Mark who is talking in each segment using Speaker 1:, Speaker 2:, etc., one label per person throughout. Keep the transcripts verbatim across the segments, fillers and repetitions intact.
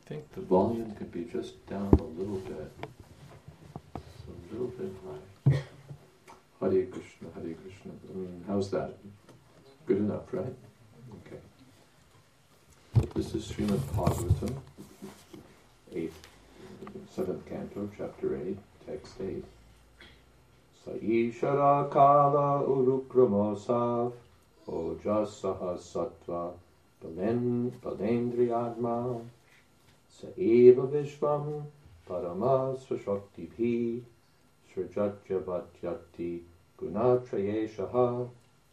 Speaker 1: I think the volume could be just down a little bit. A little bit high. Hare Krishna, Hare Krishna. Mm, how's that? Good enough, right? Okay. This is Srimad Bhagavatam, eighth, seventh canto, chapter eight, text eight. Sa ishara kala urukramosav ojasaha sattva balen balendriyatma sa eva vishvam parama svashakti srijatya vatyati gunatrayeshaha.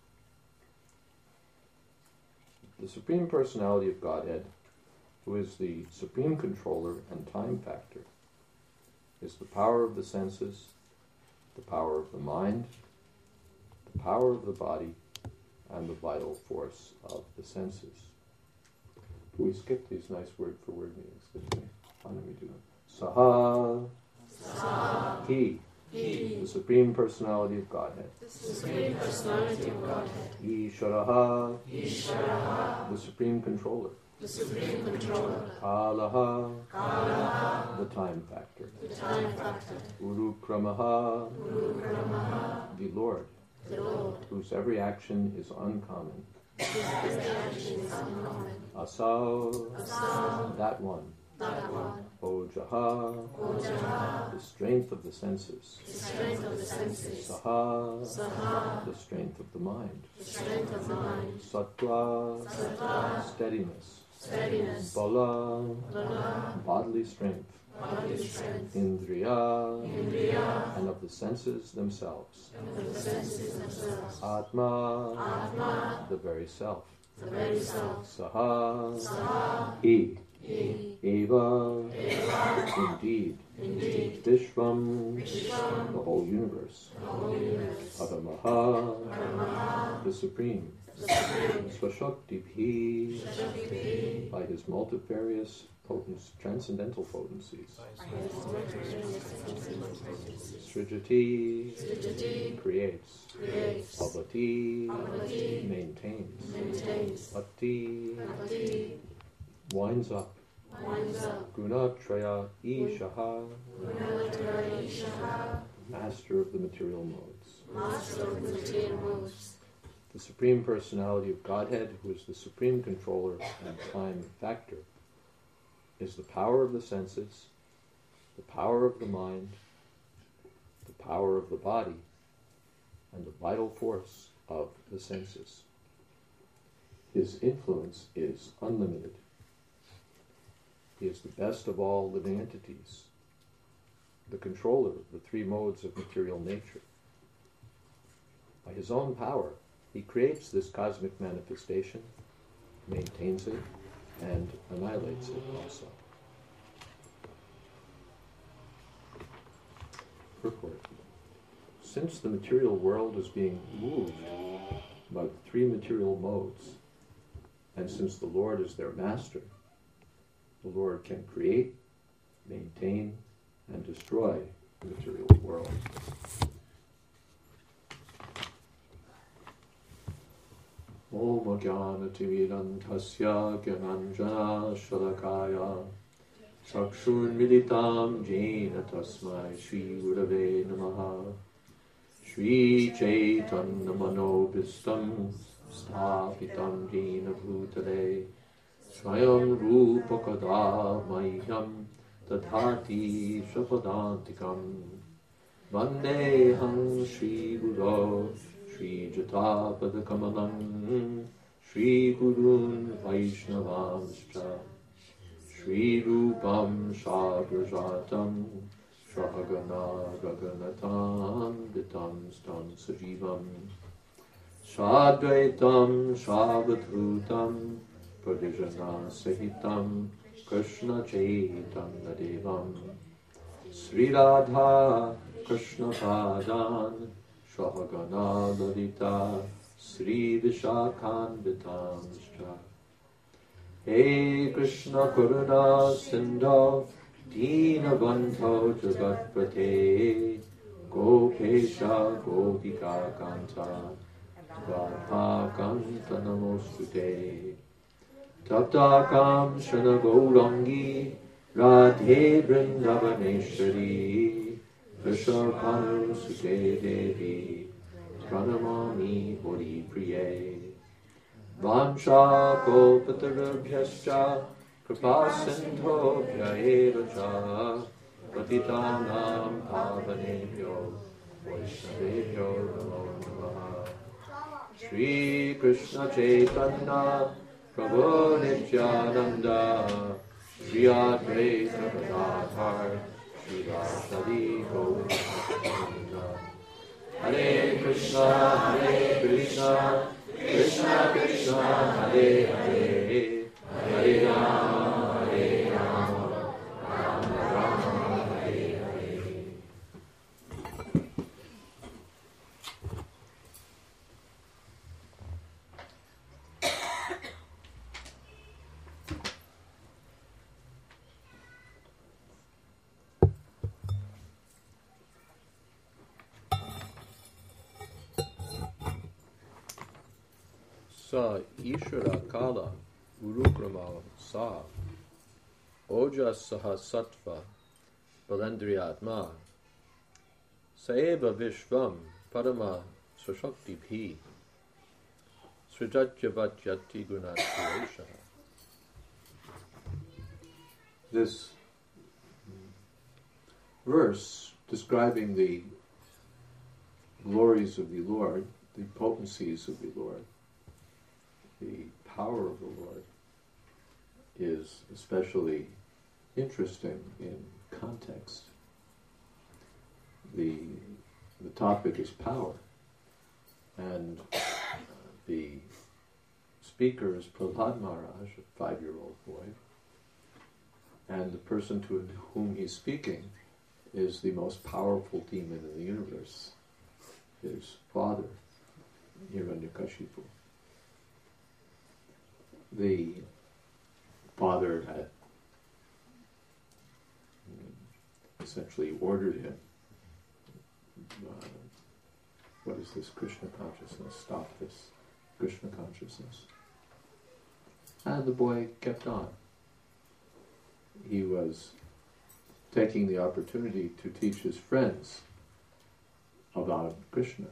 Speaker 1: The Supreme Personality of Godhead, who is the supreme controller and time factor, is the power of the senses, the power of the mind, the power of the body, and the vital force of the senses. We skip these nice word-for-word meanings, didn't we? How do we do them? Saha, Saha. He, He, the Supreme Personality of Godhead.
Speaker 2: The Supreme Personality of Godhead.
Speaker 1: Isharaha,
Speaker 2: Isharaha.
Speaker 1: The Supreme Controller.
Speaker 2: The Supreme Controller.
Speaker 1: Kalaha,
Speaker 2: Kalaha.
Speaker 1: The Time Factor.
Speaker 2: The Time Factor.
Speaker 1: Urukramaha,
Speaker 2: Urukramaha.
Speaker 1: The Lord.
Speaker 2: The Lord.
Speaker 1: Whose every action is uncommon.
Speaker 2: Whose every action is uncommon.
Speaker 1: Asau,
Speaker 2: Asau.
Speaker 1: That one.
Speaker 2: That one.
Speaker 1: Ojaha,
Speaker 2: Ojaha.
Speaker 1: The strength of the senses.
Speaker 2: The strength of the senses.
Speaker 1: Saha,
Speaker 2: Saha.
Speaker 1: The strength of the mind.
Speaker 2: The strength of the mind.
Speaker 1: Sattva,
Speaker 2: Sattva.
Speaker 1: Steadiness.
Speaker 2: Steadiness.
Speaker 1: Bala,
Speaker 2: Bala.
Speaker 1: Bodily strength.
Speaker 2: Bodily strength.
Speaker 1: Indriya,
Speaker 2: Indriya.
Speaker 1: And of the senses themselves.
Speaker 2: And of the senses themselves.
Speaker 1: Atma,
Speaker 2: Atma.
Speaker 1: The very self.
Speaker 2: The very self.
Speaker 1: Saha,
Speaker 2: Saha.
Speaker 1: He,
Speaker 2: He.
Speaker 1: Eva,
Speaker 2: Eva.
Speaker 1: Indeed,
Speaker 2: Indeed.
Speaker 1: Vishvam,
Speaker 2: Vishvam.
Speaker 1: The whole universe.
Speaker 2: The whole universe.
Speaker 1: Paramaha,
Speaker 2: Paramaha.
Speaker 1: The Supreme.
Speaker 2: The Supreme.
Speaker 1: Swashakti,
Speaker 2: Shakti.
Speaker 1: By his multifarious potence, transcendental potencies. Srijati,
Speaker 2: Srijati.
Speaker 1: Creates.
Speaker 2: Creates.
Speaker 1: Bhavati,
Speaker 2: Bhavati.
Speaker 1: Maintains.
Speaker 2: Maintains.
Speaker 1: Bhakti,
Speaker 2: Bhakti.
Speaker 1: Winds up.
Speaker 2: Winds up.
Speaker 1: Gunatraya Ishaha,
Speaker 2: Gunatraya Ishaha.
Speaker 1: Master of the material modes.
Speaker 2: Master of the material modes.
Speaker 1: The Supreme Personality of Godhead, who is the supreme controller and time factor, is the power of the senses, the power of the mind, the power of the body, and the vital force of the senses. His influence is unlimited. He is the best of all living entities, the controller of the three modes of material nature. By his own power, he creates this cosmic manifestation, maintains it, and annihilates it also. Purport. Since the material world is being moved by the three material modes, and since the Lord is their master, the Lord can create, maintain, and destroy the material world. Om Ajnana-timirandhasya Gyananjana Shalakaya Chakshur Militam Jena Tasmai Shri Gurave Namaha Shri Chaitanya Manobhistam Sthapitam Jena Bhutale Swayam Rupa Kada Mahyam Tadhati Shapadantikam Vandeham Shri Guru Shri Jatapada Kamalam Shri Gurun Vaishnavamscha Shri Rupam Sagrajatam Shragana Raganatam Vitam Stam Sajivam Shadvaitam Shavadhutam Pradijana Sahitam Krishna Chaitanya Devam Sri Radha Krishna Padan Shahagana Lalita Sri Vishakhan Hey Krishna Karuna Sindhu Dina Bandho Jagatpate Gopesha Gopika Kanta Radha Kanta Namostute Taptakam Shana Gaurangi Radhe Vrindavaneshwari Vishwapanu Sute Devi Pranamami Hori Priye Vansha Kopatarabhyascha Kripasindhobhya eva cha Patitanam Pavanebhyo Vaishnavebhyo Namo Namaha Shri Krishna Chaitanya Prabhu Nityananda Shri Advaita Gadadhar Shri Vasadi Gaura Hare Krishna Hare Krishna Krishna Krishna Hare Hare Hare Rama Hare Rama Rama Rama Hare Hare. Sa Ishvara Kala Urukrama Sa Oja Saha Sattva Balendriyatma Saeva Vishvam Parama Swashakti Bhi Srijatyavatjati Gunatkriyesha. This verse describing the glories of the Lord, the potencies of the Lord, the power of the Lord, is especially interesting in context. The, the topic is power, and uh, the speaker is Prahlad Maharaj, a five-year-old boy, and the person to whom he's speaking is the most powerful demon in the universe, his father, Hiranyakashipu. The father had essentially ordered him, uh, what is this Krishna consciousness? Stop this Krishna consciousness. And the boy kept on. He was taking the opportunity to teach his friends about Krishna.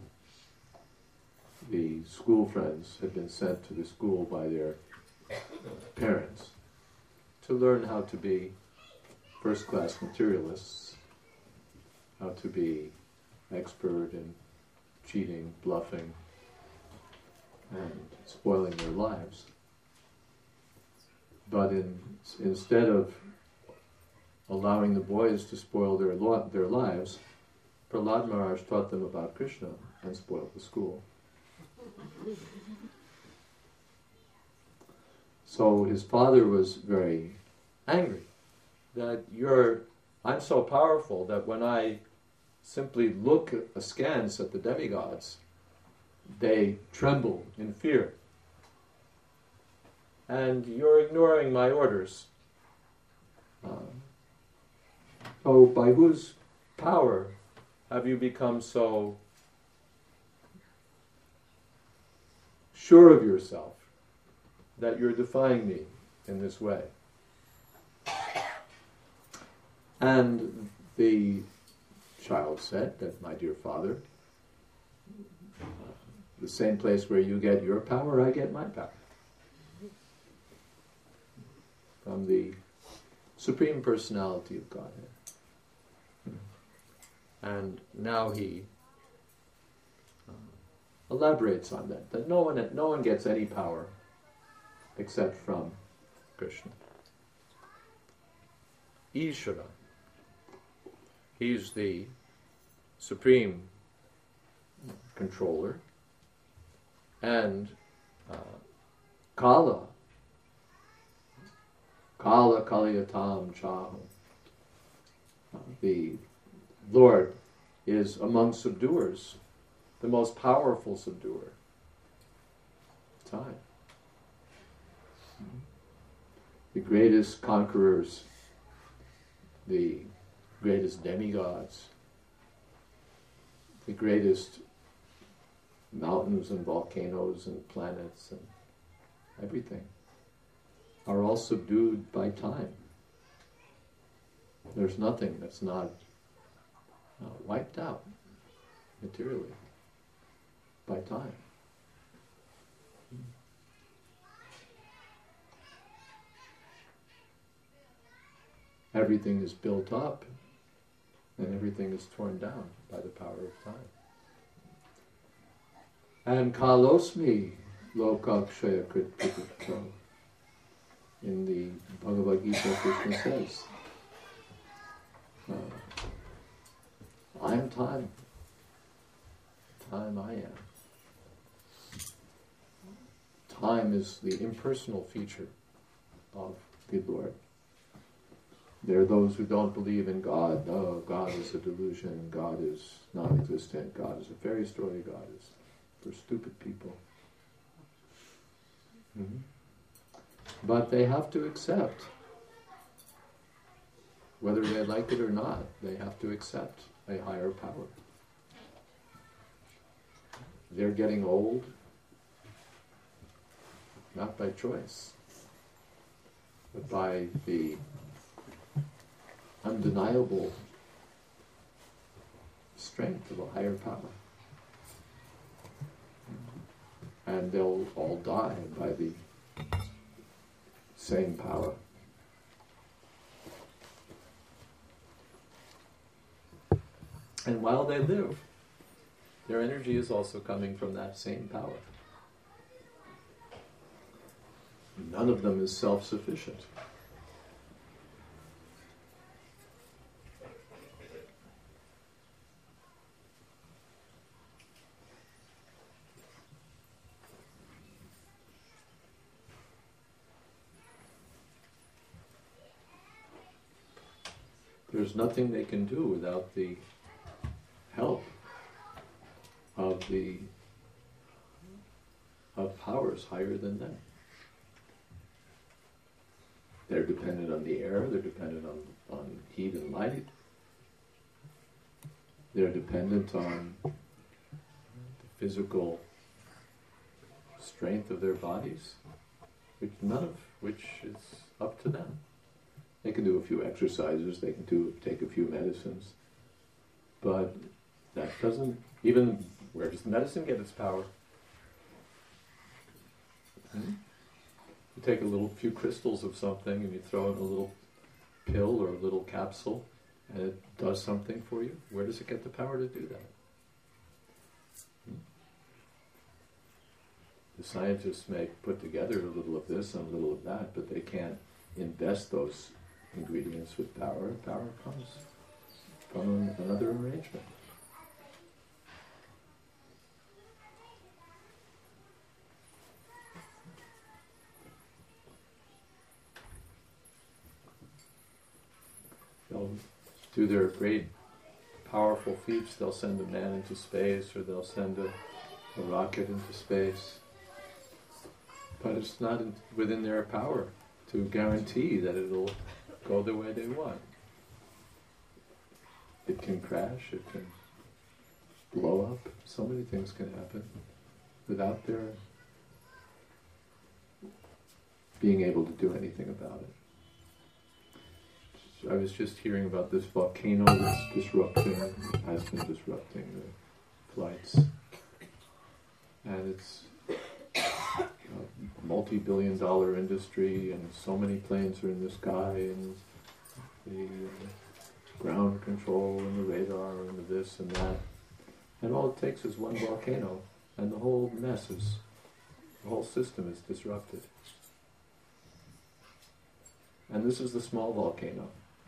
Speaker 1: The school friends had been sent to the school by their parents to learn how to be first-class materialists, how to be expert in cheating, bluffing, and spoiling their lives. But in, instead of allowing the boys to spoil their lo- their lives, Prahlad Maharaj taught them about Krishna and spoiled the school. So his father was very angry that you're, I'm so powerful that when I simply look askance at the demigods, they tremble in fear. And you're ignoring my orders. Um, so by whose power have you become so sure of yourself that you're defying me in this way? And the child said that, my dear father, uh, the same place where you get your power, I get my power. From the Supreme Personality of Godhead. And now he uh, elaborates on that, that no one, no one gets any power except from Krishna. Ishvara. He's the supreme controller. And uh, Kala. Kala Kaliyatam Chaham. Uh, the Lord is among subduers, the most powerful subduer. Time. The greatest conquerors, the greatest demigods, the greatest mountains and volcanoes and planets and everything. are all subdued by time. There's nothing that's not uh, wiped out materially by time. Everything is built up and everything is torn down by the power of time. And kalosmi lokakshaya kritipito. In the Bhagavad Gita, Krishna says, uh, I am time. Time I am. Time is the impersonal feature of the Lord. There are those who don't believe in God. Oh, God is a delusion. God is non-existent. God is a fairy story. God is for stupid people. Mm-hmm. But they have to accept, whether they like it or not, they have to accept a higher power. They're getting old, not by choice, but by the undeniable strength of a higher power. And they'll all die by the same power. And while they live, their energy is also coming from that same power. None of them is self-sufficient. There's nothing they can do without the help of the of powers higher than them. They're dependent on the air, they're dependent on, on heat and light. They're dependent on the physical strength of their bodies, which none of which is up to them. They can do a few exercises, they can do take a few medicines, but that doesn't, even, where does the medicine get its power? Hmm? You take a little few crystals of something and you throw in a little pill or a little capsule and it does something for you. Where does it get the power to do that? Hmm? The scientists may put together a little of this and a little of that, but they can't invest those ingredients with power. Power comes from another arrangement. They'll do their great, powerful feats. They'll send a man into space, or they'll send a, a rocket into space. But it's not in, within their power to guarantee that it'll go the way they want. It can crash, it can blow up, so many things can happen without their being able to do anything about it. I was just hearing about this volcano that's disrupting, has been disrupting the flights. And it's a multi-billion dollar industry, and so many planes are in the sky, and the uh, ground control, and the radar, and the this and that. And all it takes is one volcano, and the whole mess is, the whole system is disrupted. And this is the small volcano.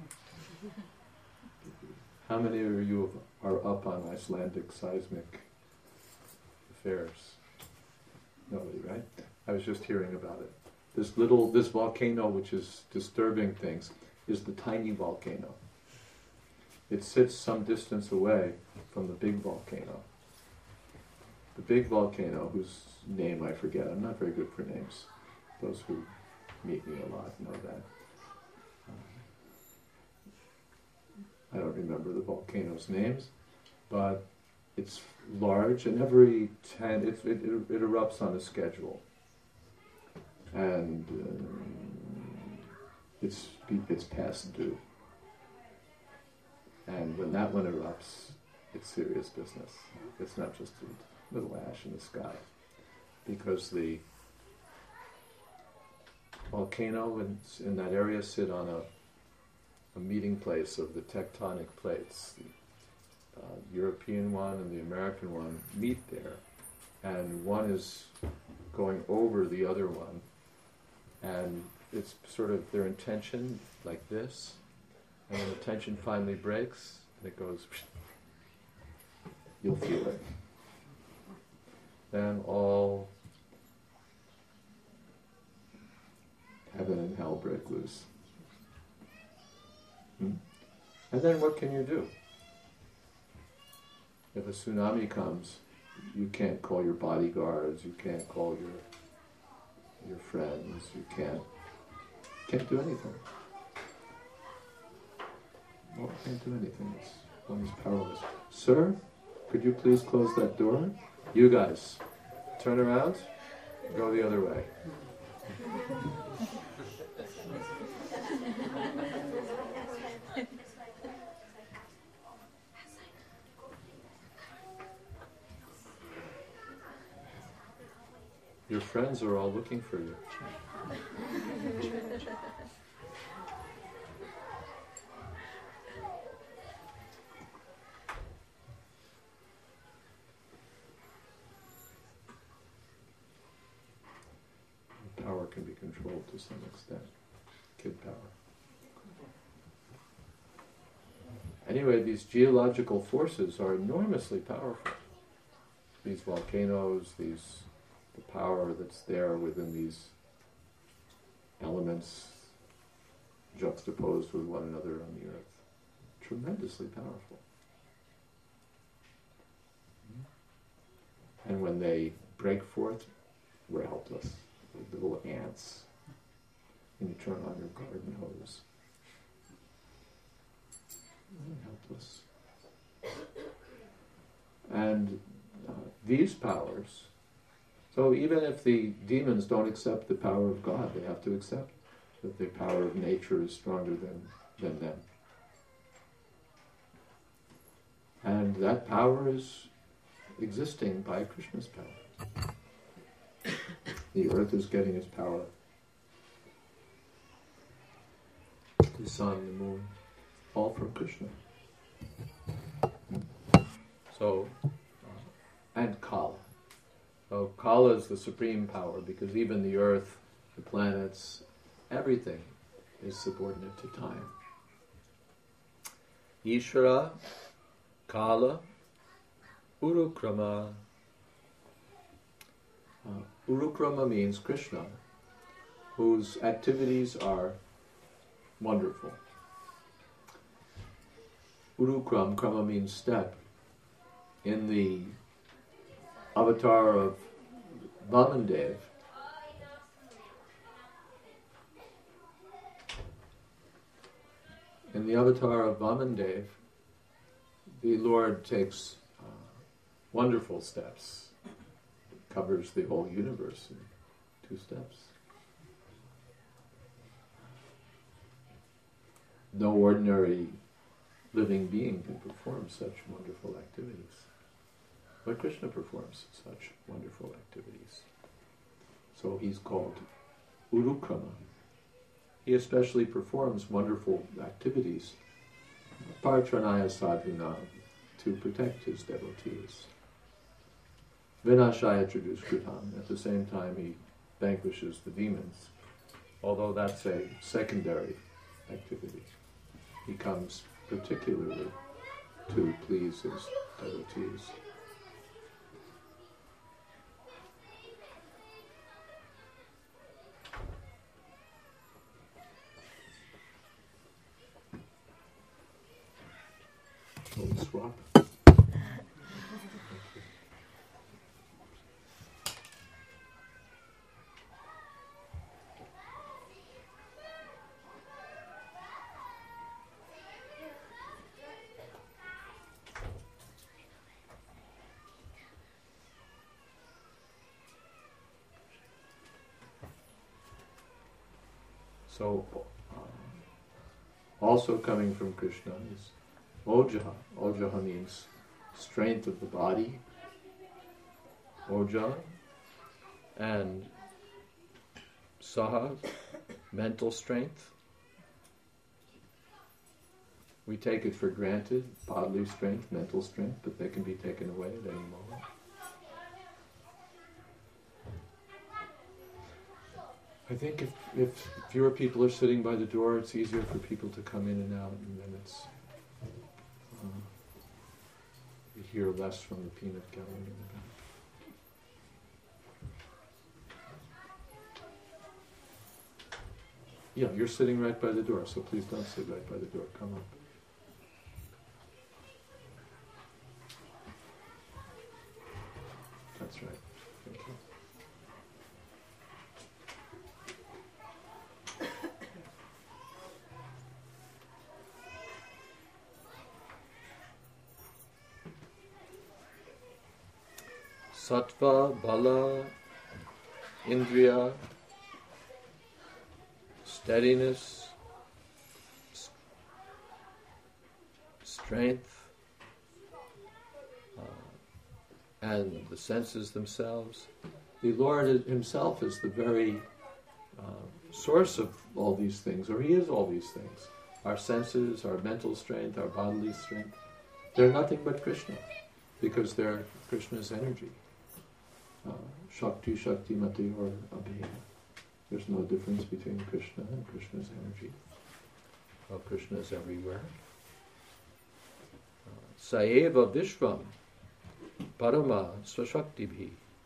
Speaker 1: How many of you are up on Icelandic seismic affairs? Nobody, right? I was just hearing about it. This little, this volcano which is disturbing things is the tiny volcano. It sits some distance away from the big volcano. The big volcano, whose name I forget, I'm not very good for names. Those who meet me a lot know that. I don't remember the volcanoes' names, but it's large, and every ten, it, it, it erupts on a schedule. And uh,
Speaker 3: it's it's past due. And when that one erupts, it's serious business. It's not just a little ash in the sky. Because the volcano in, in that area sit on a, a meeting place of the tectonic plates. The uh, European one and the American one meet there. And one is going over the other one. And it's sort of their intention like this. And when the tension finally breaks, and it goes, you'll feel it. Then all heaven and hell break loose. Hmm? And then what can you do? If a tsunami comes, you can't call your bodyguards, you can't call your your friends, you can't can't do anything. Well, can't do anything. It's, one is powerless. Sir, could you please close that door? You guys, turn around, go the other way. Your friends are all looking for you. Power can be controlled to some extent. Kid power. Anyway, these geological forces are enormously powerful. These volcanoes, these the power that's there within these elements juxtaposed with one another on the earth. Tremendously powerful. And when they break forth, we're helpless. Like little ants. And you turn on your garden hose. We're helpless. And uh, these powers, so even if the demons don't accept the power of God, they have to accept that the power of nature is stronger than, than them. And that power is existing by Krishna's power. The earth is getting its power. The sun, the moon, all from Krishna. So, uh, and Kala. So Kala is the supreme power because even the earth, the planets, everything is subordinate to time. Ishvara, Kala, Urukrama. Uh, Urukrama means Krishna, whose activities are wonderful. Urukram, Krama means step. In the avatar of Vamandev, in the avatar of Vamandev, the Lord takes uh, wonderful steps. Covers the whole universe in two steps. No ordinary living being can perform such wonderful activities. But Krishna performs such wonderful activities. So he's called Urukrama. He especially performs wonderful activities, Partranaya Sadhuna, to protect his devotees. Vinashaya Tradushkritam, at the same time he vanquishes the demons, although that's a secondary activity. He comes particularly to please his devotees. We'll swap. So, uh, also coming from Krishna, is Ojaha. Ojaha means strength of the body, Oja, and Saha, mental strength. We take it for granted, bodily strength, mental strength, but they can be taken away at any moment. I think if, if fewer people are sitting by the door, it's easier for people to come in and out, and then it's uh, you hear less from the peanut gallery in the back. Yeah, you're sitting right by the door, so please don't sit right by the door. Come up. That's right. Thank you. Sattva, bala, indriya, steadiness, s- strength, uh, and the senses themselves. The Lord himself is the very uh, source of all these things, or he is all these things. Our senses, our mental strength, our bodily strength, they're nothing but Krishna, because they're Krishna's energy. Uh, Shakti, Shakti, Mati, or Abheya. There's no difference between Krishna and Krishna's energy. Well, Krishna is everywhere. Saeva Vishvam Parama Swashakti.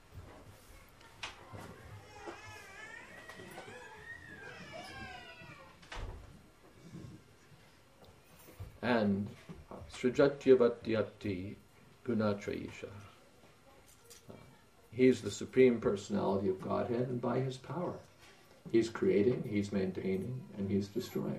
Speaker 3: And Srijatyavatyati Gunatrayisha. He's the Supreme Personality of Godhead, and by his power, he's creating, he's maintaining, and he's destroying.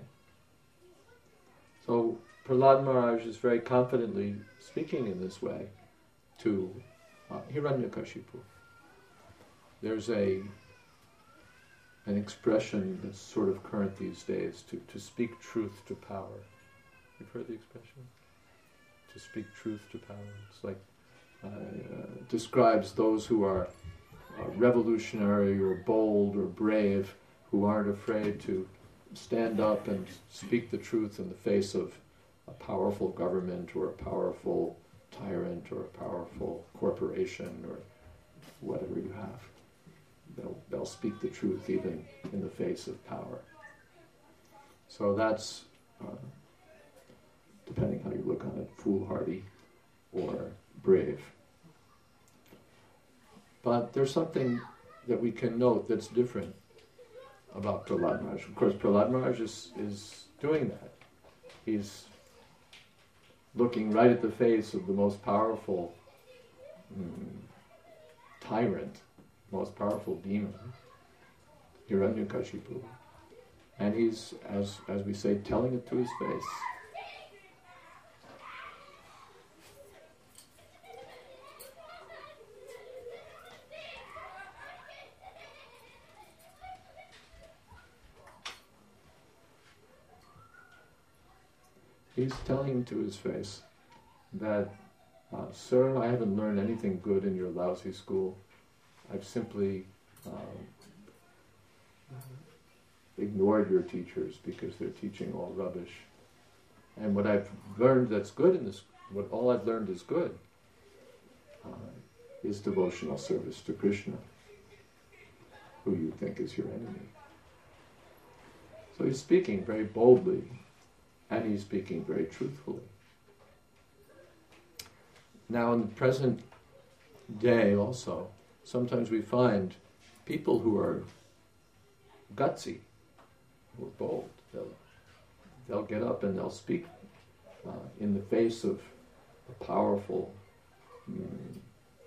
Speaker 3: So Prahlad Maharaj is very confidently speaking in this way to uh, Hiranyakashipu. There's a an expression that's sort of current these days, to, to speak truth to power. You've heard the expression? To speak truth to power. It's like Uh, uh, describes those who are uh, revolutionary or bold or brave, who aren't afraid to stand up and speak the truth in the face of a powerful government or a powerful tyrant or a powerful corporation or whatever you have. They'll, they'll speak the truth even in the face of power. So that's, uh, depending how you look on it, foolhardy or brave. But there's something that we can note that's different about Prahlad Maharaj. Of course, Prahlad Maharaj is, is doing that. He's looking right at the face of the most powerful mm, tyrant, most powerful demon, Hiranyakashipu. And he's, as, as we say, telling it to his face. He's telling him to his face that, uh, sir, I haven't learned anything good in your lousy school. I've simply um, ignored your teachers because they're teaching all rubbish. And what I've learned that's good in this, what all I've learned is good, uh, is devotional service to Krishna, who you think is your enemy. So he's speaking very boldly, and he's speaking very truthfully. Now, in the present day also, sometimes we find people who are gutsy, who are bold. They'll, they'll get up and they'll speak uh, in the face of a powerful, mm,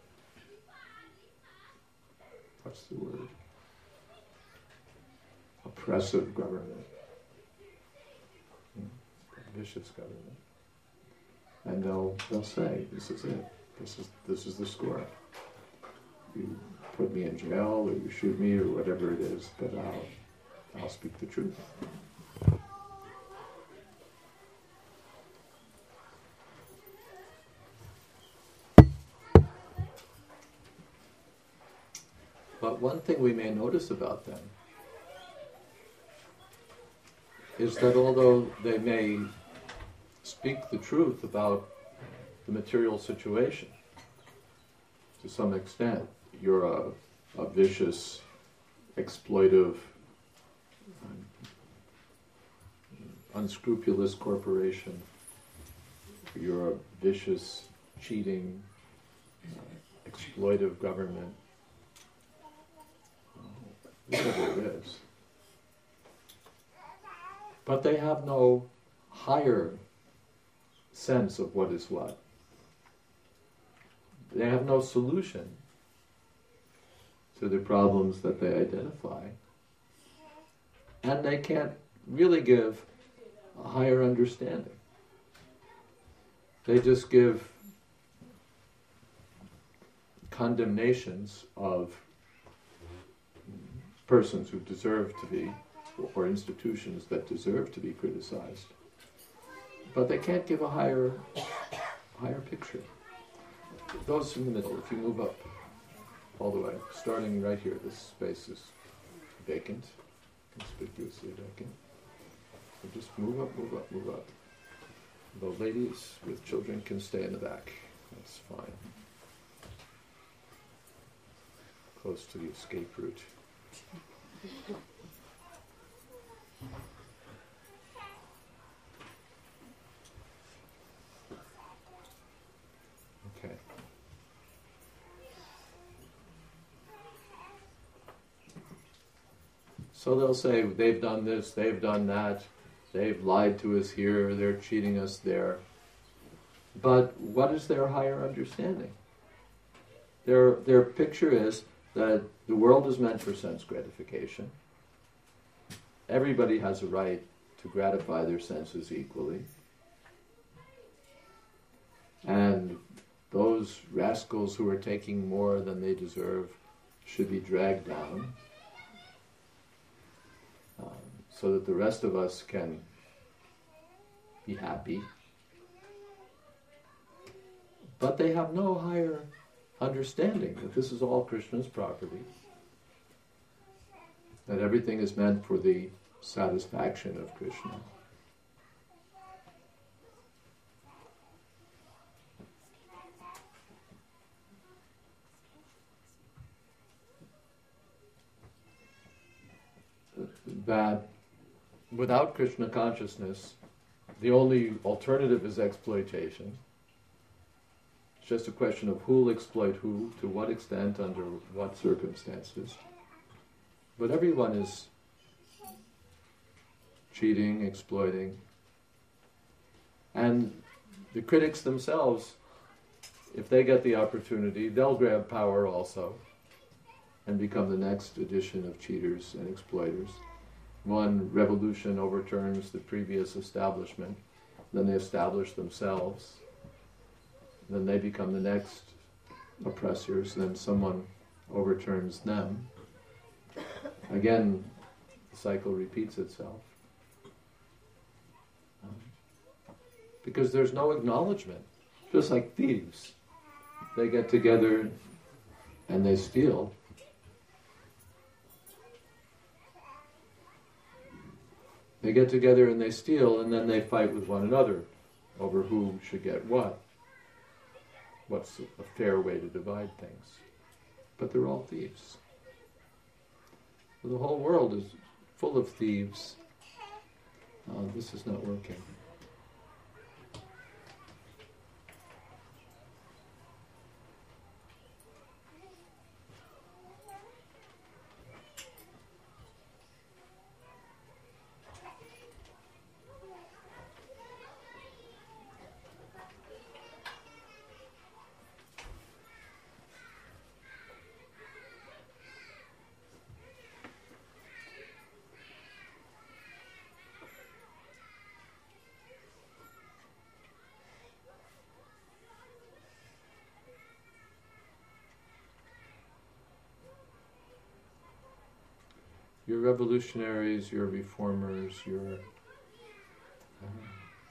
Speaker 3: what's the word? Oppressive government. Vicious government, and they'll they'll say, "This is it. This is this is the score. You put me in jail, or you shoot me, or whatever it is, but I'll I'll speak the truth." one thing we may notice about them is that although they may speak the truth about the material situation, to some extent, you're a, a vicious, exploitive, unscrupulous corporation, you're a vicious, cheating, uh, exploitive government, whatever it is. But they have no higher sense of what is what. They have no solution to the problems that they identify. And they can't really give a higher understanding. They just give condemnations of persons who deserve to be, or institutions that deserve to be criticized. But they can't give a higher, higher picture. Those in the middle, if you move up all the way, starting right here, this space is vacant, conspicuously vacant. So just move up, move up, move up. The ladies with children can stay in the back. That's fine. Close to the escape route. Okay. So they'll say, they've done this, they've done that, they've lied to us here, they're cheating us there. But what is their higher understanding? Their, their picture is that the world is meant for sense gratification. Everybody has a right to gratify their senses equally. And those rascals who are taking more than they deserve should be dragged down, um, so that the rest of us can be happy. But they have no higher understanding that this is all Krishna's property, that everything is meant for the satisfaction of Krishna. That without Krishna consciousness, the only alternative is exploitation. It's just a question of who will exploit who, to what extent, under what circumstances. But everyone is cheating, exploiting. And the critics themselves, if they get the opportunity, they'll grab power also and become the next edition of cheaters and exploiters. One revolution overturns the previous establishment, then they establish themselves, then they become the next oppressors, then someone overturns them. Again, the cycle repeats itself. Um, because there's no acknowledgement. Just like thieves. They get together and they steal. They get together and they steal, and then they fight with one another over who should get what. What's a fair way to divide things. But they're all thieves. The whole world is full of thieves. Uh, this is not working. Your revolutionaries, your reformers, your uh,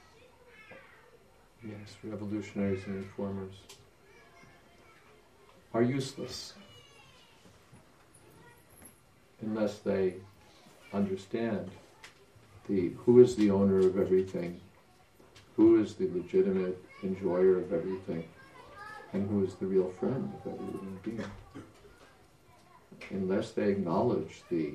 Speaker 3: yes, revolutionaries and reformers are useless. unless they understand the who is the owner of everything, who is the legitimate enjoyer of everything, and who is the real friend of every living being. Unless they acknowledge the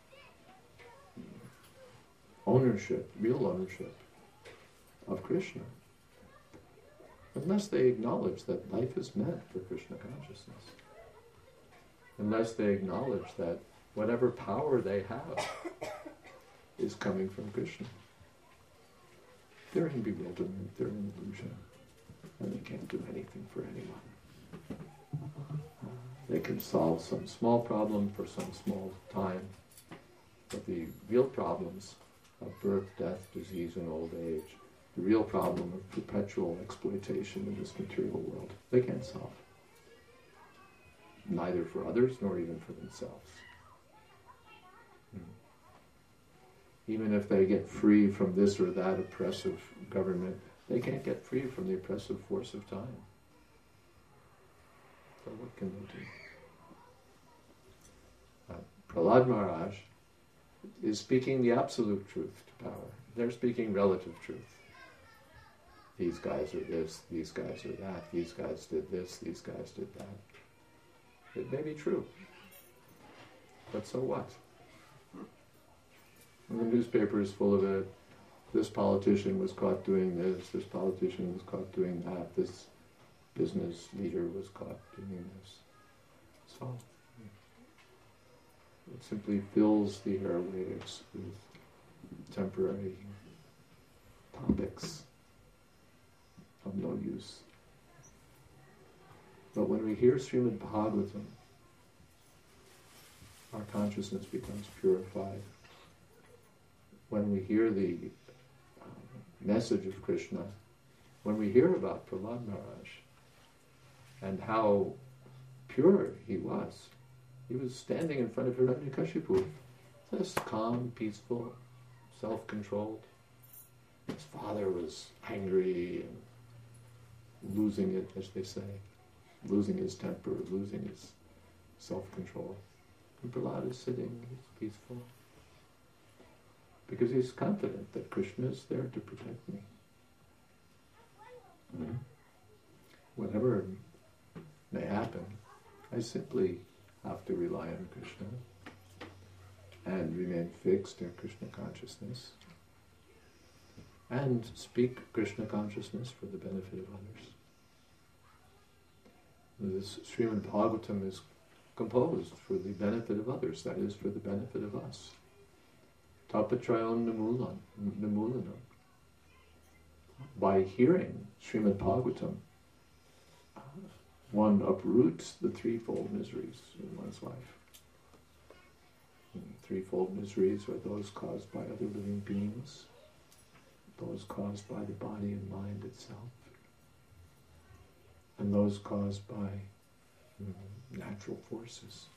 Speaker 3: ownership, real ownership of Krishna, unless they acknowledge that life is meant for Krishna consciousness, unless they acknowledge that whatever power they have is coming from Krishna, they're in bewilderment, they're in illusion, and they can't do anything for anyone. They can solve some small problem for some small time, but the real problems of birth, death, disease, and old age, the real problem of perpetual exploitation in this material world, they can't solve. Neither for others nor even for themselves. Even if they get free from this or that oppressive government, they can't get free from the oppressive force of time. So what can they do? Uh, Prahlad Maharaj is speaking the absolute truth to power. They're speaking relative truth. These guys are this, these guys are that, these guys did this, these guys did that. It may be true, but so what? And the newspaper is full of it. This politician was caught doing this, this politician was caught doing that, this business leader was caught doing this. So it simply fills the airwaves with temporary topics of no use. But when we hear Srimad Bhagavatam, our consciousness becomes purified. When we hear the uh, message of Krishna, when we hear about Prahlad Maharaj and how pure he was, he was standing in front of Hiranyakashipu, just calm, peaceful, self-controlled. His father was angry and losing it, as they say, losing his temper, losing his self-control. And Prahlad is sitting, he's peaceful, because he's confident that Krishna is there to protect me. Mm-hmm. Whatever may happen, I simply have to rely on Krishna and remain fixed in Krishna consciousness and speak Krishna consciousness for the benefit of others. This Srimad Bhagavatam is composed for the benefit of others, that is, for the benefit of us. Tapatrayon namulan, namulanam. By hearing Srimad Bhagavatam, one uproots the threefold miseries in one's life. And the threefold miseries are those caused by other living beings, those caused by the body and mind itself, and those caused by mm, natural forces.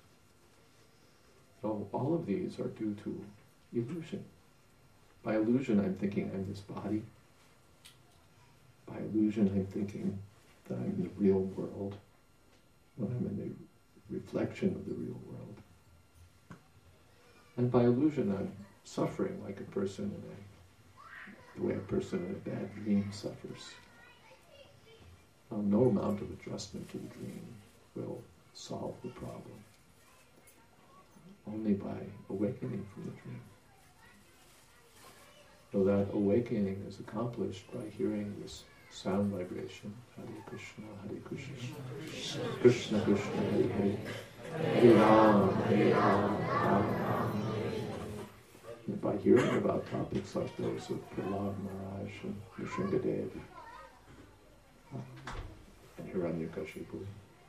Speaker 3: So all of these are due to illusion. By illusion, I'm thinking I'm this body. By illusion, I'm thinking that I'm in the real world, when I'm in the reflection of the real world. And by illusion, I'm suffering like a person in a, the way a person in a bad dream suffers. Well, no amount of adjustment to the dream will solve the problem. Only by awakening from the dream. So that awakening is accomplished by hearing this sound vibration, Hare Krishna, Hare Krishna, Krishna Krishna, Hare Hare, Hare Ram, Hare Ram, Ram Ram. And by hearing about topics like those of Prahlad Maharaj and Nrsingadev and Hiranyakashipu,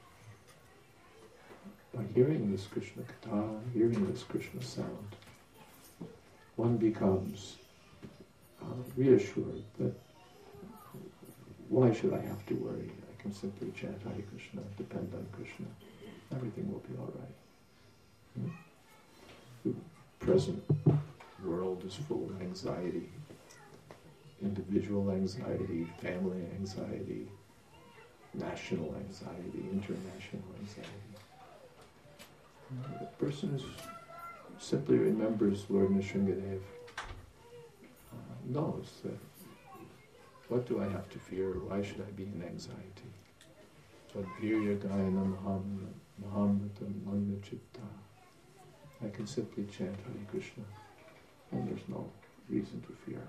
Speaker 3: by hearing this Krishna Katha, hearing this Krishna sound, one becomes uh, reassured that why should I have to worry? I can simply chant Hare Krishna, depend on Krishna. Everything will be all right. Hmm? The present world is full of anxiety, individual anxiety, family anxiety, national anxiety, international anxiety. The person is simply remembers Lord Nrsingadev uh, knows that what do I have to fear? Why should I be in anxiety? Tadvirya Gayana Mahamritam Manga Chitta. I can simply chant Hare Krishna, and there's no reason to fear.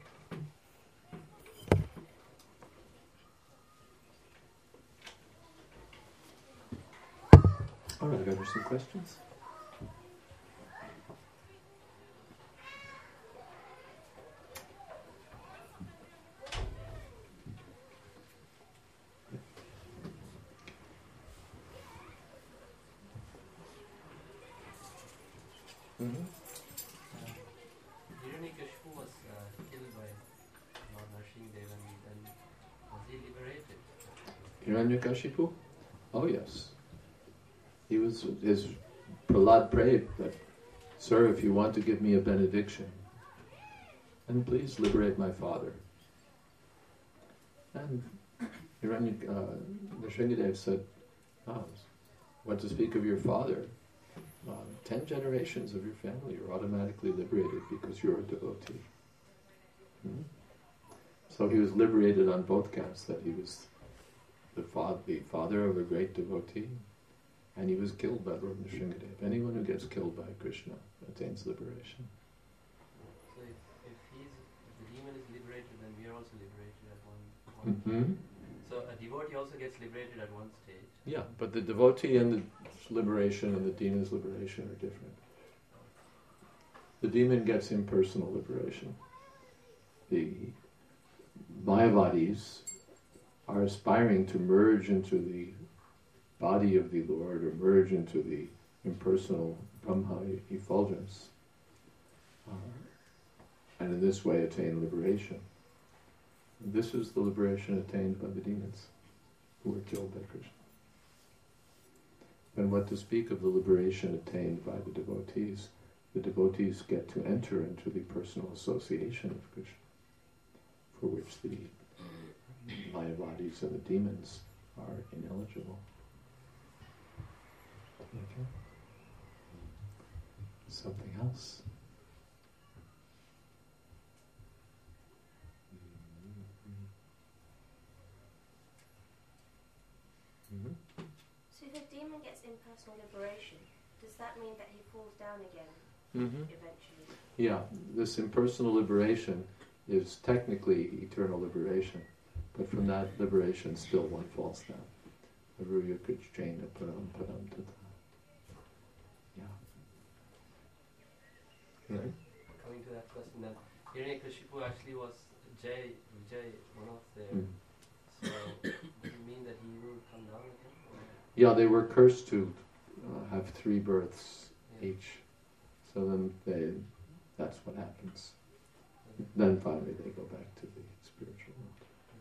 Speaker 3: All right, are there some questions? Mm-hmm.
Speaker 4: Uh, Hiranyakashipu was uh, killed by Lord Nrsingadev, and then was he liberated?
Speaker 3: Hiranyakashipu? Oh yes. He was, his Prahlad prayed that, Sir, if you want to give me a benediction, then please liberate my father. And Hiranyak, uh, Nrsingadev said, oh, what to speak of your father? Uh, ten generations of your family are automatically liberated because you're a devotee. Hmm? So he was liberated on both counts, that he was the, fa- the father of a great devotee, and he was killed by Lord Nrsingadev. Anyone who gets killed by Krishna attains liberation.
Speaker 4: So if, if, he's, if the demon is liberated, then we are also liberated at one, one
Speaker 3: Mm-hmm.
Speaker 4: So a devotee also gets liberated at one stage.
Speaker 3: Yeah, but the devotee and the liberation and the demon's liberation are different. The demon gets impersonal liberation. The Mayavadis are aspiring to merge into the body of the Lord, or merge into the impersonal Brahma effulgence, uh, and in this way attain liberation. This is the liberation attained by the demons who were killed by Krishna. And what to speak of the liberation attained by the devotees? The devotees get to enter into the personal association of Krishna, for which the Mayavadis and the demons are ineligible. Okay. Something else? Mm-hmm.
Speaker 5: So if a demon gets impersonal liberation, does that mean that he falls down again
Speaker 3: Mm-hmm.
Speaker 5: eventually?
Speaker 3: Yeah, this impersonal liberation is technically eternal liberation, but from that liberation still one falls down. Aruya Kuchchaina Param Param Tata. Yeah. Right?
Speaker 4: Coming to that question, then Hiranyakashipu actually was Jai, Vijay, one of their.
Speaker 3: Mm.
Speaker 4: So does it mean that he will come down again? Or?
Speaker 3: Yeah, they were cursed to uh, have three births
Speaker 4: Yeah.
Speaker 3: each. So then they, that's what happens. Then finally they go back to the spiritual world.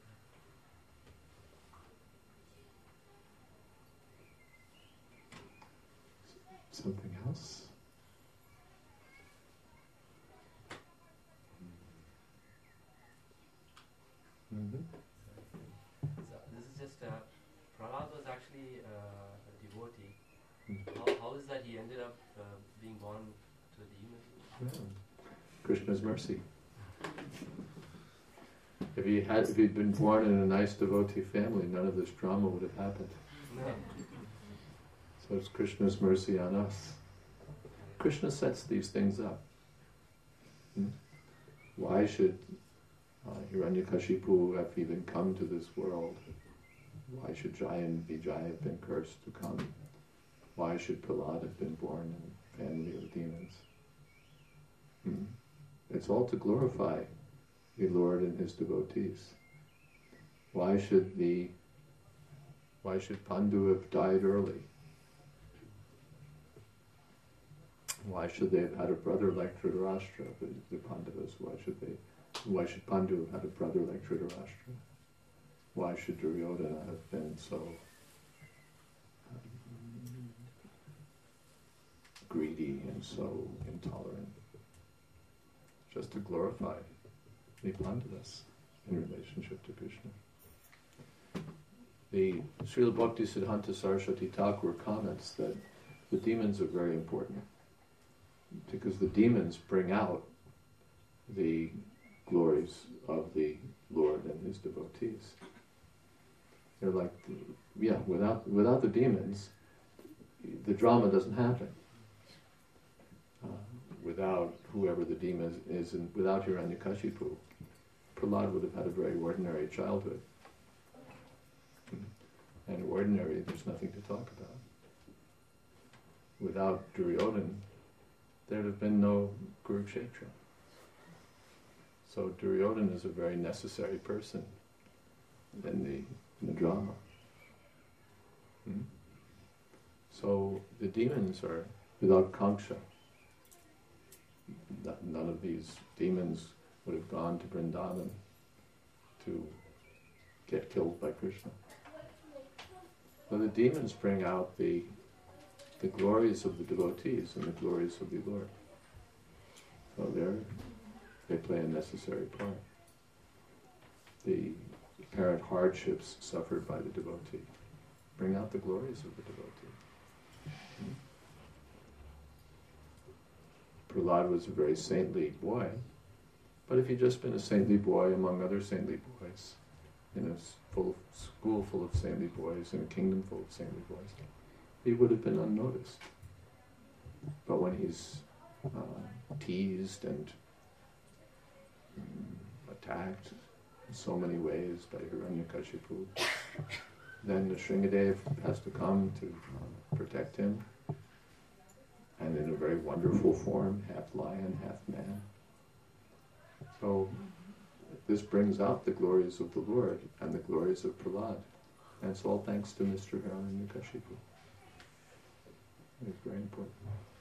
Speaker 3: Something else? Mm-hmm.
Speaker 4: So this is just uh, Prahlad was actually uh, a devotee.
Speaker 3: Mm.
Speaker 4: How, how is that he ended up uh, being born to a demon?
Speaker 3: Yeah. Krishna's mercy. If he had, if he'd been born in a nice devotee family, none of this drama would have happened.
Speaker 4: No.
Speaker 3: So it's Krishna's mercy on us. Krishna sets these things up. Hmm? Why should uh, Hiranyakashipu have even come to this world? Why should Jaya and Vijaya have been cursed to come? Why should Prahlad have been born in a family of demons? Hmm? It's all to glorify the Lord and His devotees. Why should the why should Pandu have died early? Why should they have had a brother like Dhritarashtra, the, the Pandavas? Why should they? Why should Pandu have had a brother like Dhritarashtra? Why should Duryodhana have been so um, greedy and so intolerant? Just to glorify the Pandavas in relationship to Krishna. The Srila Bhakti Siddhanta Saraswati Thakur comments that the demons are very important. because the demons bring out the glories of the Lord and his devotees. They're like, the, yeah, without without the demons, the drama doesn't happen. Uh, without whoever the demon is, and without Hiranyakashipu, Prahlad would have had a very ordinary childhood. And ordinary, there's nothing to talk about. Without Duryodhana, there'd have been no Kurukshetra. So Duryodhana is a very necessary person in the, in the drama. Hmm? So the demons are without Kanksha. None of these demons would have gone to Vrindavan to get killed by Krishna. But the demons bring out the the glories of the devotees and the glories of the Lord. So they're, they play a necessary part. The apparent hardships suffered by the devotee bring out the glories of the devotee. Hmm? Prahlad was a very saintly boy, but if he'd just been a saintly boy among other saintly boys, in a full school full of saintly boys, in a kingdom full of saintly boys, he would have been unnoticed. But when he's uh, teased and um, attacked in so many ways by Hiranyakashipu, then the Shringadev has to come to uh, protect him, and in a very wonderful form, half lion, half man. So this brings out the glories of the Lord and the glories of Prahlad. And it's all thanks to Mister Hiranyakashipu. It's very important.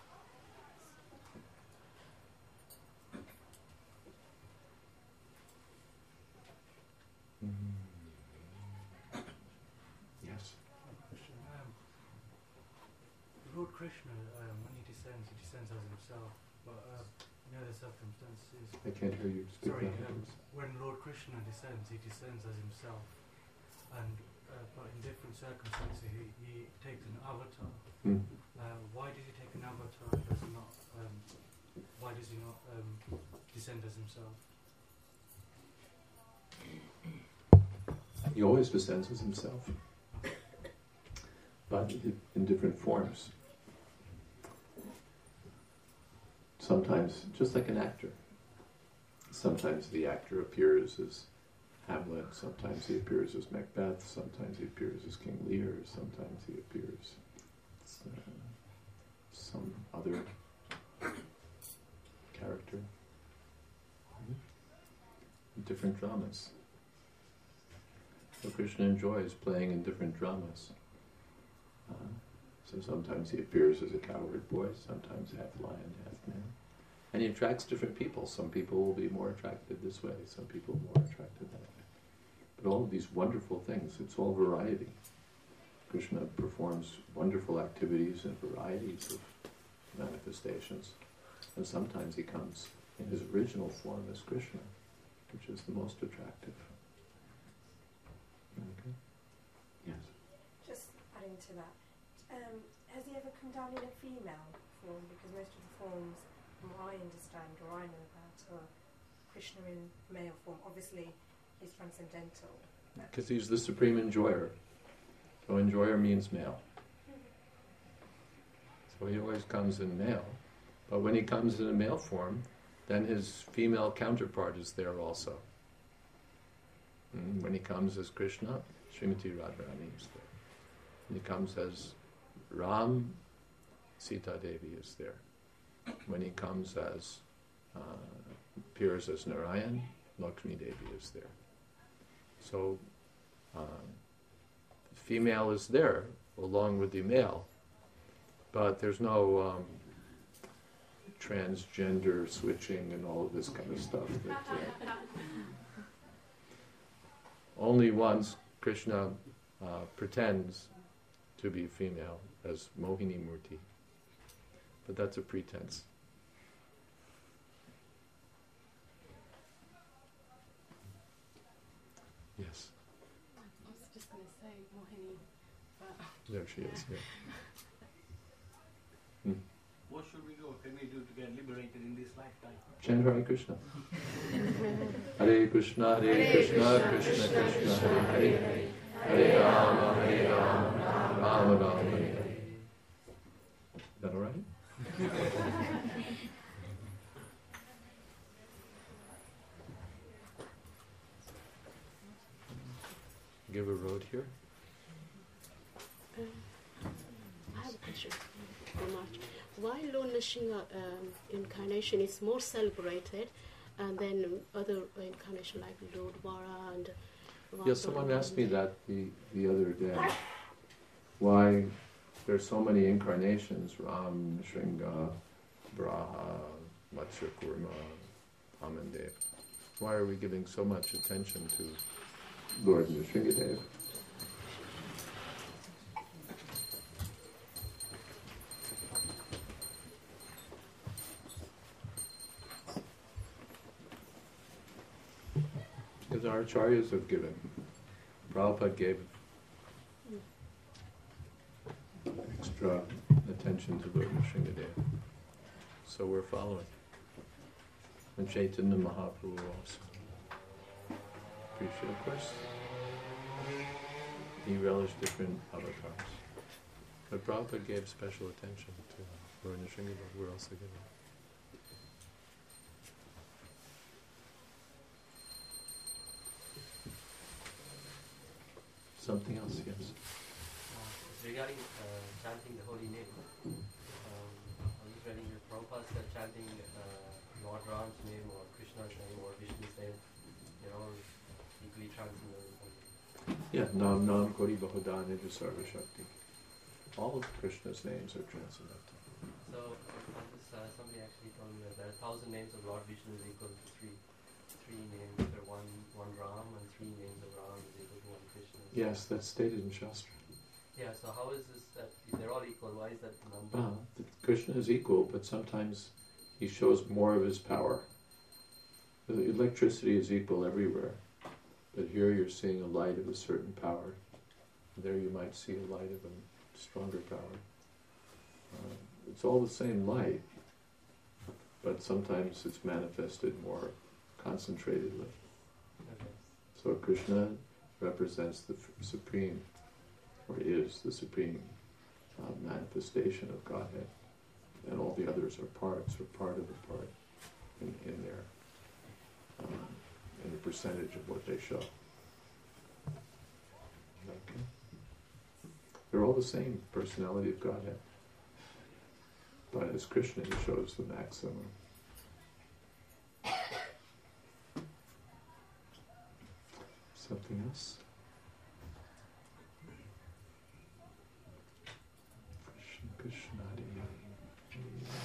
Speaker 3: Mm-hmm. Yes?
Speaker 6: Um, Lord Krishna, um, when he descends, he descends as himself, but uh, in other circumstances...
Speaker 3: I can't hear you. Speak
Speaker 6: Sorry,
Speaker 3: louder,
Speaker 6: um,
Speaker 3: please.
Speaker 6: when Lord Krishna descends, he descends as himself, and uh, but in different circumstances he, he takes an avatar.
Speaker 3: Mm.
Speaker 6: Uh, why does he take an avatar? Does he not? Um, why does he not um, descend as himself?
Speaker 3: He always descends as himself, but in different forms. Sometimes, just like an actor, sometimes the actor appears as Hamlet, sometimes he appears as Macbeth, sometimes he appears as King Lear, sometimes he appears as uh, some other character. In different dramas. So Krishna enjoys playing in different dramas. Uh, so sometimes he appears as a cowherd boy, sometimes half lion, half man. And he attracts different people. Some people will be more attracted this way, some people more attracted that way. But all of these wonderful things, it's all variety. Krishna performs wonderful activities and varieties of manifestations. And sometimes he comes in his original form as Krishna, which is the most attractive. Okay. Yes.
Speaker 5: Just adding to that, um, has he ever come down in a female form? Because most of the forms, from what I understand or I know about, are Krishna in male form. Obviously, he's transcendental.
Speaker 3: Because he's the supreme enjoyer. So enjoyer means male. So he always comes in male. But when he comes in a male form, then his female counterpart is there also. And when he comes as Krishna, Srimati Radharani is there. When he comes as Ram, Sita Devi is there. When he comes as, uh, appears as Narayan, Lakshmi Devi is there. So, uh, the female is there along with the male, but there's no um, transgender switching and all of this kind of stuff. That, uh, only once Krishna uh, pretends to be female as Mohini Murti, but that's a pretense. Yes.
Speaker 2: I was just going to say Mohini, but
Speaker 3: There she is, yeah.
Speaker 7: What should we do can we do to get liberated in this lifetime?
Speaker 3: Chant Hare Krishna. Hare Krishna, Hare Krishna, Krishna Krishna, Hare Hare, Hare Rama, Hare Rama, Rama Rama, Hare Hare. Is that all right? Give a road here.
Speaker 2: Um, I have a question. Very much. Why Lord Nrsimha um, incarnation is more celebrated, and then other incarnation like Lord Vara and
Speaker 3: Yeah, someone asked me that the, the other day. Why there's so many incarnations, Ram, Nrsimha, Braha, Matsya Kurma, Amandev. Why are we giving so much attention to Lord Nrsimhadev? Because our acharyas have given. Prabhupada gave extra attention to Lord Nrsimhadev. So we're following. And Chaitanya Mahaprabhu also. Appreciate, of course. He relished different avatars. But Prabhupada gave special attention to Lord Nrsimhadev. We're also giving. Something else, yes.
Speaker 4: Uh, regarding uh, chanting the holy name, um, I was reading that Prabhupada said chanting uh, Lord Ram's name or Krishna's name or Vishnu's name, they're all equally transcendental.
Speaker 3: Yeah, Nam Nam Kori Bahudana Sarva Shakti. All of Krishna's names are transcendental.
Speaker 4: So, on this, uh, somebody actually told me that there are a thousand names of Lord Vishnu is equal to three. Three names are one, one Ram, and three names of Ram is equal to one Krishna.
Speaker 3: Yes, that's stated in Shastra.
Speaker 4: Yeah, so how is this that if they're all equal, why is that number?
Speaker 3: Ah, Krishna is equal, but sometimes he shows more of his power. The electricity is equal everywhere, but here you're seeing a light of a certain power. There you might see a light of a stronger power. Uh, it's all the same light, but sometimes it's manifested more concentratedly.
Speaker 4: Okay.
Speaker 3: So Krishna represents the f- supreme, or is the supreme uh, manifestation of Godhead, and all the others are parts, or part of the part in, in their um, in the percentage of what they show. Okay. They're all the same personality of Godhead, but as Krishna, he shows the maximum. Something else? Krishna, Krishna, Hare Hare.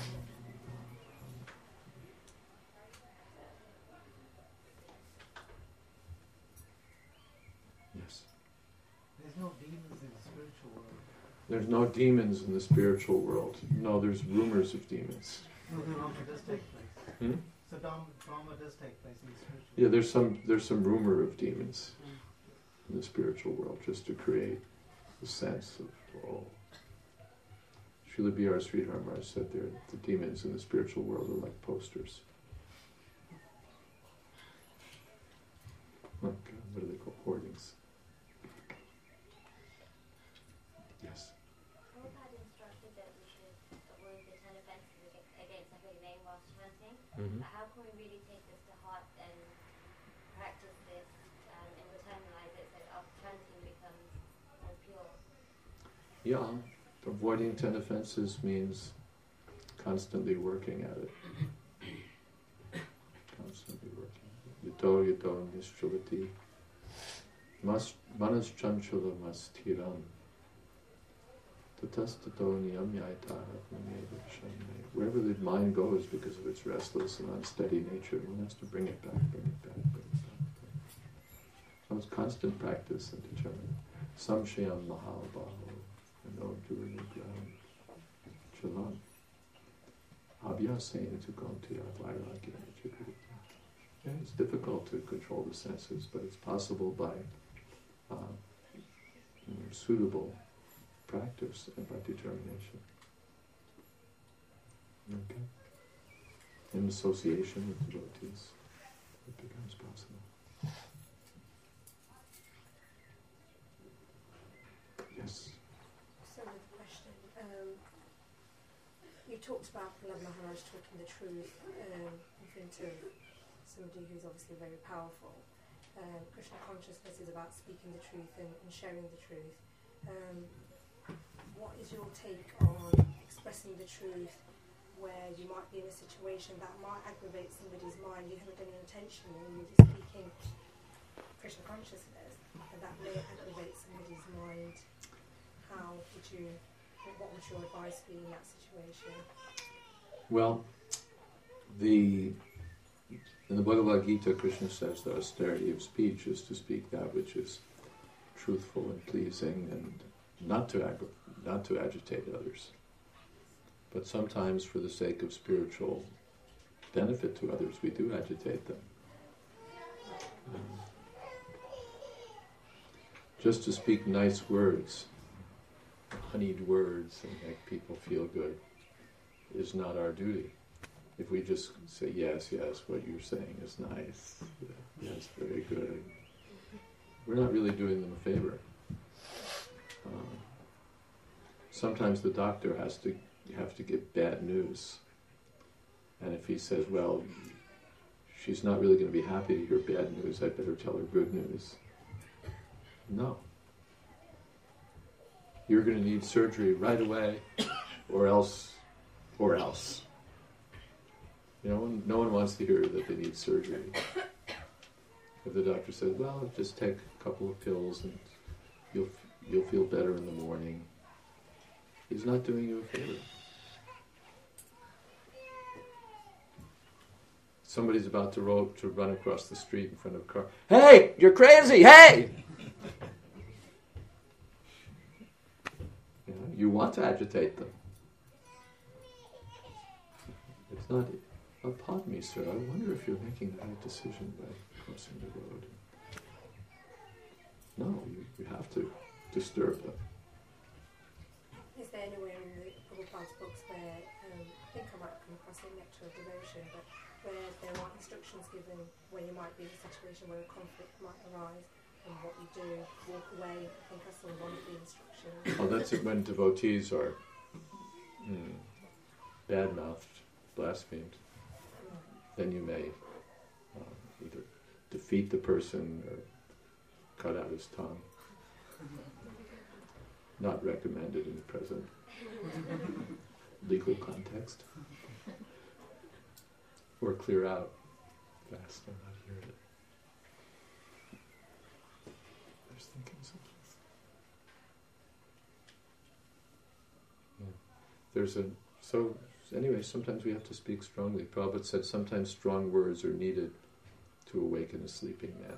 Speaker 3: Yes.
Speaker 7: There's no demons in the spiritual world.
Speaker 3: There's no demons in the spiritual world. No, there's rumors of demons.
Speaker 7: No, the drama does take place.
Speaker 3: Hmm?
Speaker 7: So drama, drama does take place in the spiritual
Speaker 3: Yeah, there's some there's some rumor of demons in the spiritual world, just to create a sense of, oh. Srila B R Sridhar Maharaj said there, the demons in the spiritual world are like posters. Like, uh, what do they call hoardings? Yes.
Speaker 8: Prabhupada instructed that we should avoid the ten offenses ag- against the holy name whilst chanting.
Speaker 3: Mm-hmm.
Speaker 8: But how can we really take this to heart and practice this um, and internalize it so that our chanting becomes more pure?
Speaker 3: Yeah, avoiding ten offenses means constantly working at it. Constantly working. Yato yato nischalati. Mas manas chanchula mastiram. Tatastato niyamyaita atmaneva shanne. Wherever the mind goes because of its restless and unsteady nature, one has to bring it back, bring it back, bring it back. So it's constant practice and determination. Samshayam mahabaho. No duranigram chalam. Abhyasain to gontiya vairagya chikrita. Yeah, it's difficult to control the senses, but it's possible by uh, suitable practice and by determination. Okay. In association with devotees, it becomes possible. Yes.
Speaker 5: So with the question, um, you talked about Prahlad Maharaj talking the truth um, in front of somebody who's obviously very powerful. Um, Krishna consciousness is about speaking the truth and, and sharing the truth. Um, what is your take on expressing the truth where you might be in a situation that might aggravate somebody's mind? You haven't done it intentionally, you're just speaking Krishna consciousness, and that may aggravate somebody's mind. How would you, what would your advice be in that situation?
Speaker 3: Well, the in the Bhagavad Gita, Krishna says the austerity of speech is to speak that which is truthful and pleasing, and not to ag- not to agitate others. But sometimes, for the sake of spiritual benefit to others, we do agitate them. Um, just to speak nice words, honeyed words, and make people feel good is not our duty. If we just say, yes, yes, what you're saying is nice, yes, very good, we're not really doing them a favor. Uh, sometimes the doctor has to have to give bad news. And if he says, well, she's not really going to be happy to hear bad news, I'd better tell her good news. No. You're going to need surgery right away, or else, or else. You know, no one wants to hear that they need surgery. If the doctor says, well, just take a couple of pills and you'll you'll feel better in the morning, he's not doing you a favor. Somebody's about to, roll, to run across the street in front of a car. Hey, you're crazy, hey! You know, you want to agitate them. It's not, oh, pardon me, sir, I wonder if you're making the right decision by crossing the road. No, you, you have to disturb them.
Speaker 5: Is there anywhere in the Prabhupada's books where, um, I think I might come across it, Nectar of Devotion, but where there are instructions given where you might be in a situation where a conflict might arise, and what you do, walk away? I think I saw one of the instructions.
Speaker 3: Oh, that's it, when devotees are hmm, bad-mouthed, blasphemed. Then you may uh, either defeat the person or cut out his tongue. Not recommended in the present legal context. Or clear out fast and not hear it. There's thinking something. Yeah. There's a so anyway, sometimes we have to speak strongly. Prabhupada said sometimes strong words are needed to awaken a sleeping man.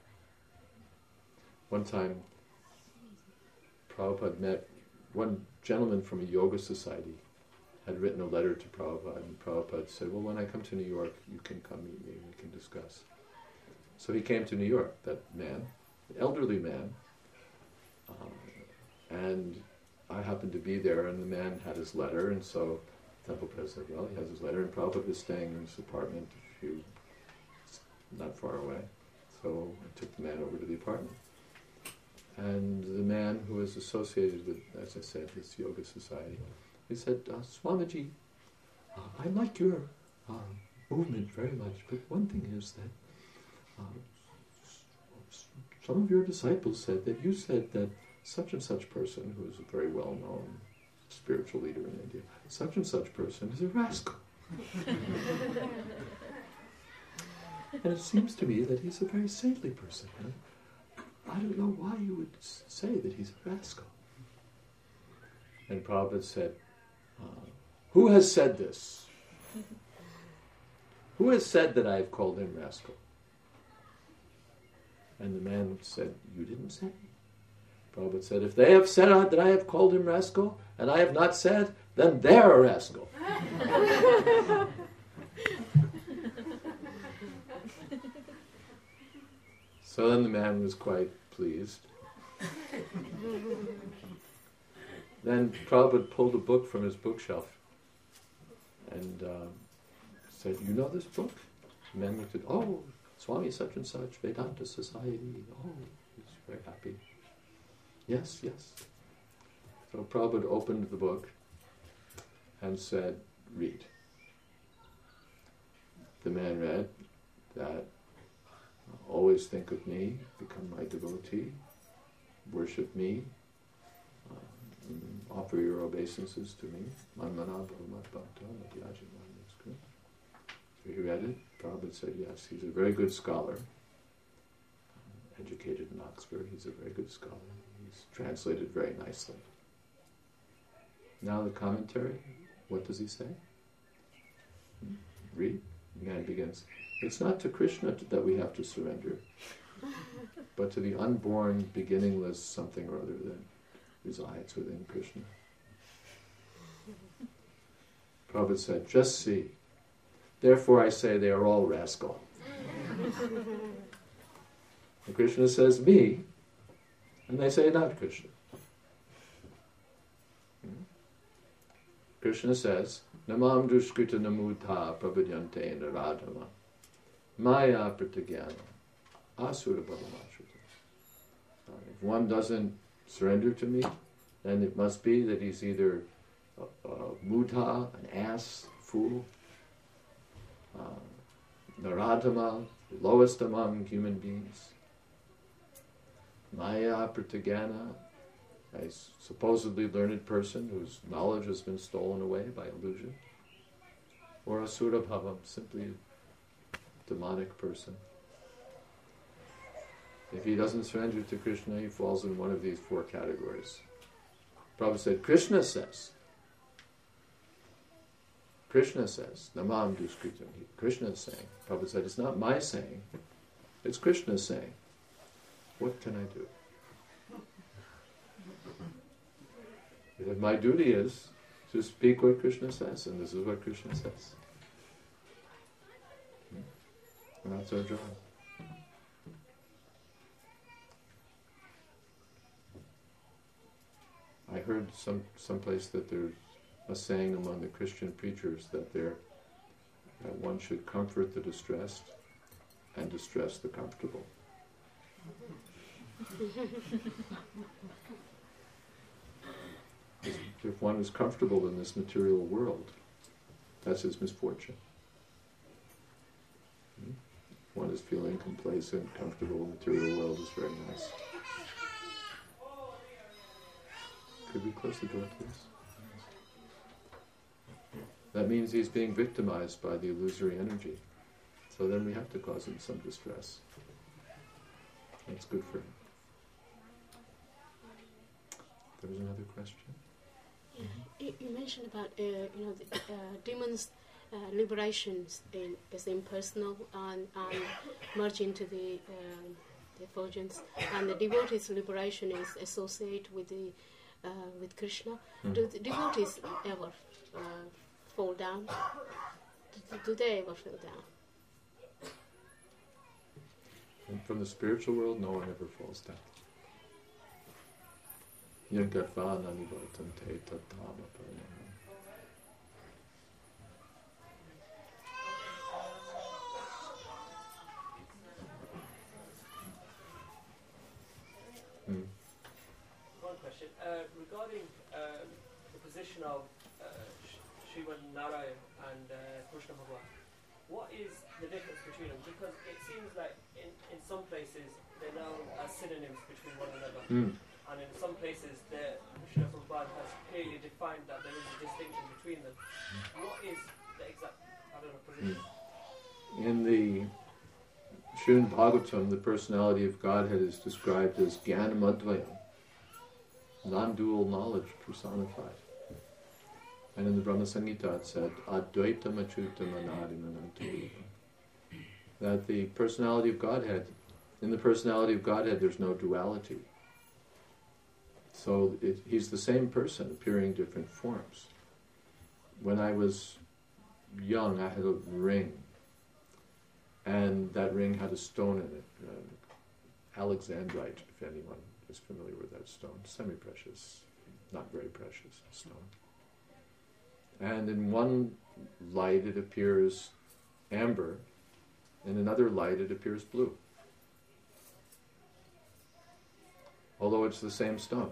Speaker 3: One time, Prabhupada met one gentleman from a yoga society, had written a letter to Prabhupada, and Prabhupada said, well, when I come to New York, you can come meet me and we can discuss. So he came to New York, that man, an elderly man, um, and I happened to be there, and the man had his letter, and so Temple President said, well, he has his letter, and Prabhupada was staying in his apartment a few, not far away. So I took the man over to the apartment. And the man who was associated with, as I said, this yoga society, he said, uh, Swamiji, uh, I like your uh, movement very much, but one thing is that uh, s- some of your disciples said that you said that such and such person, who is a very well-known spiritual leader in India, such and such person is a rascal. And it seems to me that he's a very saintly person. Huh? I don't know why you would s- say that he's a rascal. And Prabhupada said, uh, who has said this? Who has said that I have called him rascal? And the man said, you didn't say. Prabhupada said, if they have said that I have called him rascal, and I have not said, then they're a rascal. So then the man was quite pleased. Then Prabhupada pulled a book from his bookshelf
Speaker 1: and uh, said, "You know this book?" The man looked at, "Oh, Swami such and such, Vedanta Society." Oh, he was very happy. "Yes, yes." So Prabhupada opened the book and said, "Read." The man read that, "Always think of me, become my devotee, worship me, uh, offer your obeisances to me. Manmana bhavamat bhakta madhyaji manyaskru." So he read it. Prabhupada said, yes, he's a very good scholar. Uh, educated in Oxford, he's a very good scholar. He's translated very nicely. Now the commentary, what does he say? Read. The man begins, "It's not to Krishna t- that we have to surrender, but to the unborn, beginningless something or other that resides within Krishna." Prabhupada said, "Just see. Therefore I say they are all rascal." And Krishna says, "Me," and they say, "Not Krishna." Hmm? Krishna says, "Namam dushkrita namudha prabhadyante naradhama maya pratagyana asura bhavamashrita." If one doesn't surrender to me, then it must be that he's either a, a mudha, an ass, fool, uh, naradhama, the lowest among human beings, maya pratagyana, a supposedly learned person whose knowledge has been stolen away by illusion, or asura bhavam, simply a demonic person. If he doesn't surrender to Krishna, he falls in one of these four categories. Prabhupada said, Krishna says, Krishna says, Namam duskritam. Krishna is saying. Prabhupada said, it's not my saying, it's Krishna's saying. What can I do? Because my duty is to speak what Krishna says, and this is what Krishna says. And that's our job. I heard some someplace that there's a saying among the Christian preachers that there that one should comfort the distressed and distress the comfortable. If one is comfortable in this material world, that's his misfortune. If one is feeling complacent, comfortable, the material world is very nice. Could we close the door, please? That means he's being victimized by the illusory energy. So then we have to cause him some distress. That's good for him. There was another question?
Speaker 2: You, you mentioned about uh, you know the, uh, demons' uh, liberations in, is impersonal and, and merge into the um, the effulgence, and the devotees' liberation is associated with the uh, with Krishna. Mm. Do the devotees ever uh, fall down? Do, do they ever fall down?
Speaker 1: And from the spiritual world, no one ever falls down. Yagatva nanivartante tattama parinama. Hmm.
Speaker 4: One question. Uh, regarding um, the position of uh, Srimad Narayan and uh, Krishna Bhagavan, what is the difference between them? Because it seems like in, in some places they're known as synonyms between one another.
Speaker 1: Hmm.
Speaker 4: And in some places, the Krishna Prabhupada has clearly defined that there is a distinction between them. What is the exact, I don't know, position?
Speaker 1: In the Srimad Bhagavatam, the personality of Godhead is described as Jnanamadvayam, non-dual knowledge personified. And in the Brahma Samhita it said, Advaitam Achyutam Anadimam Anantayam. That the personality of Godhead, in the personality of Godhead there's no duality. So it, he's the same person appearing in different forms. When I was young, I had a ring, and that ring had a stone in it, uh, Alexandrite, if anyone is familiar with that stone, semi-precious, not very precious stone.
Speaker 3: And in one light it appears amber, in another light it appears blue. Although it's the same stone.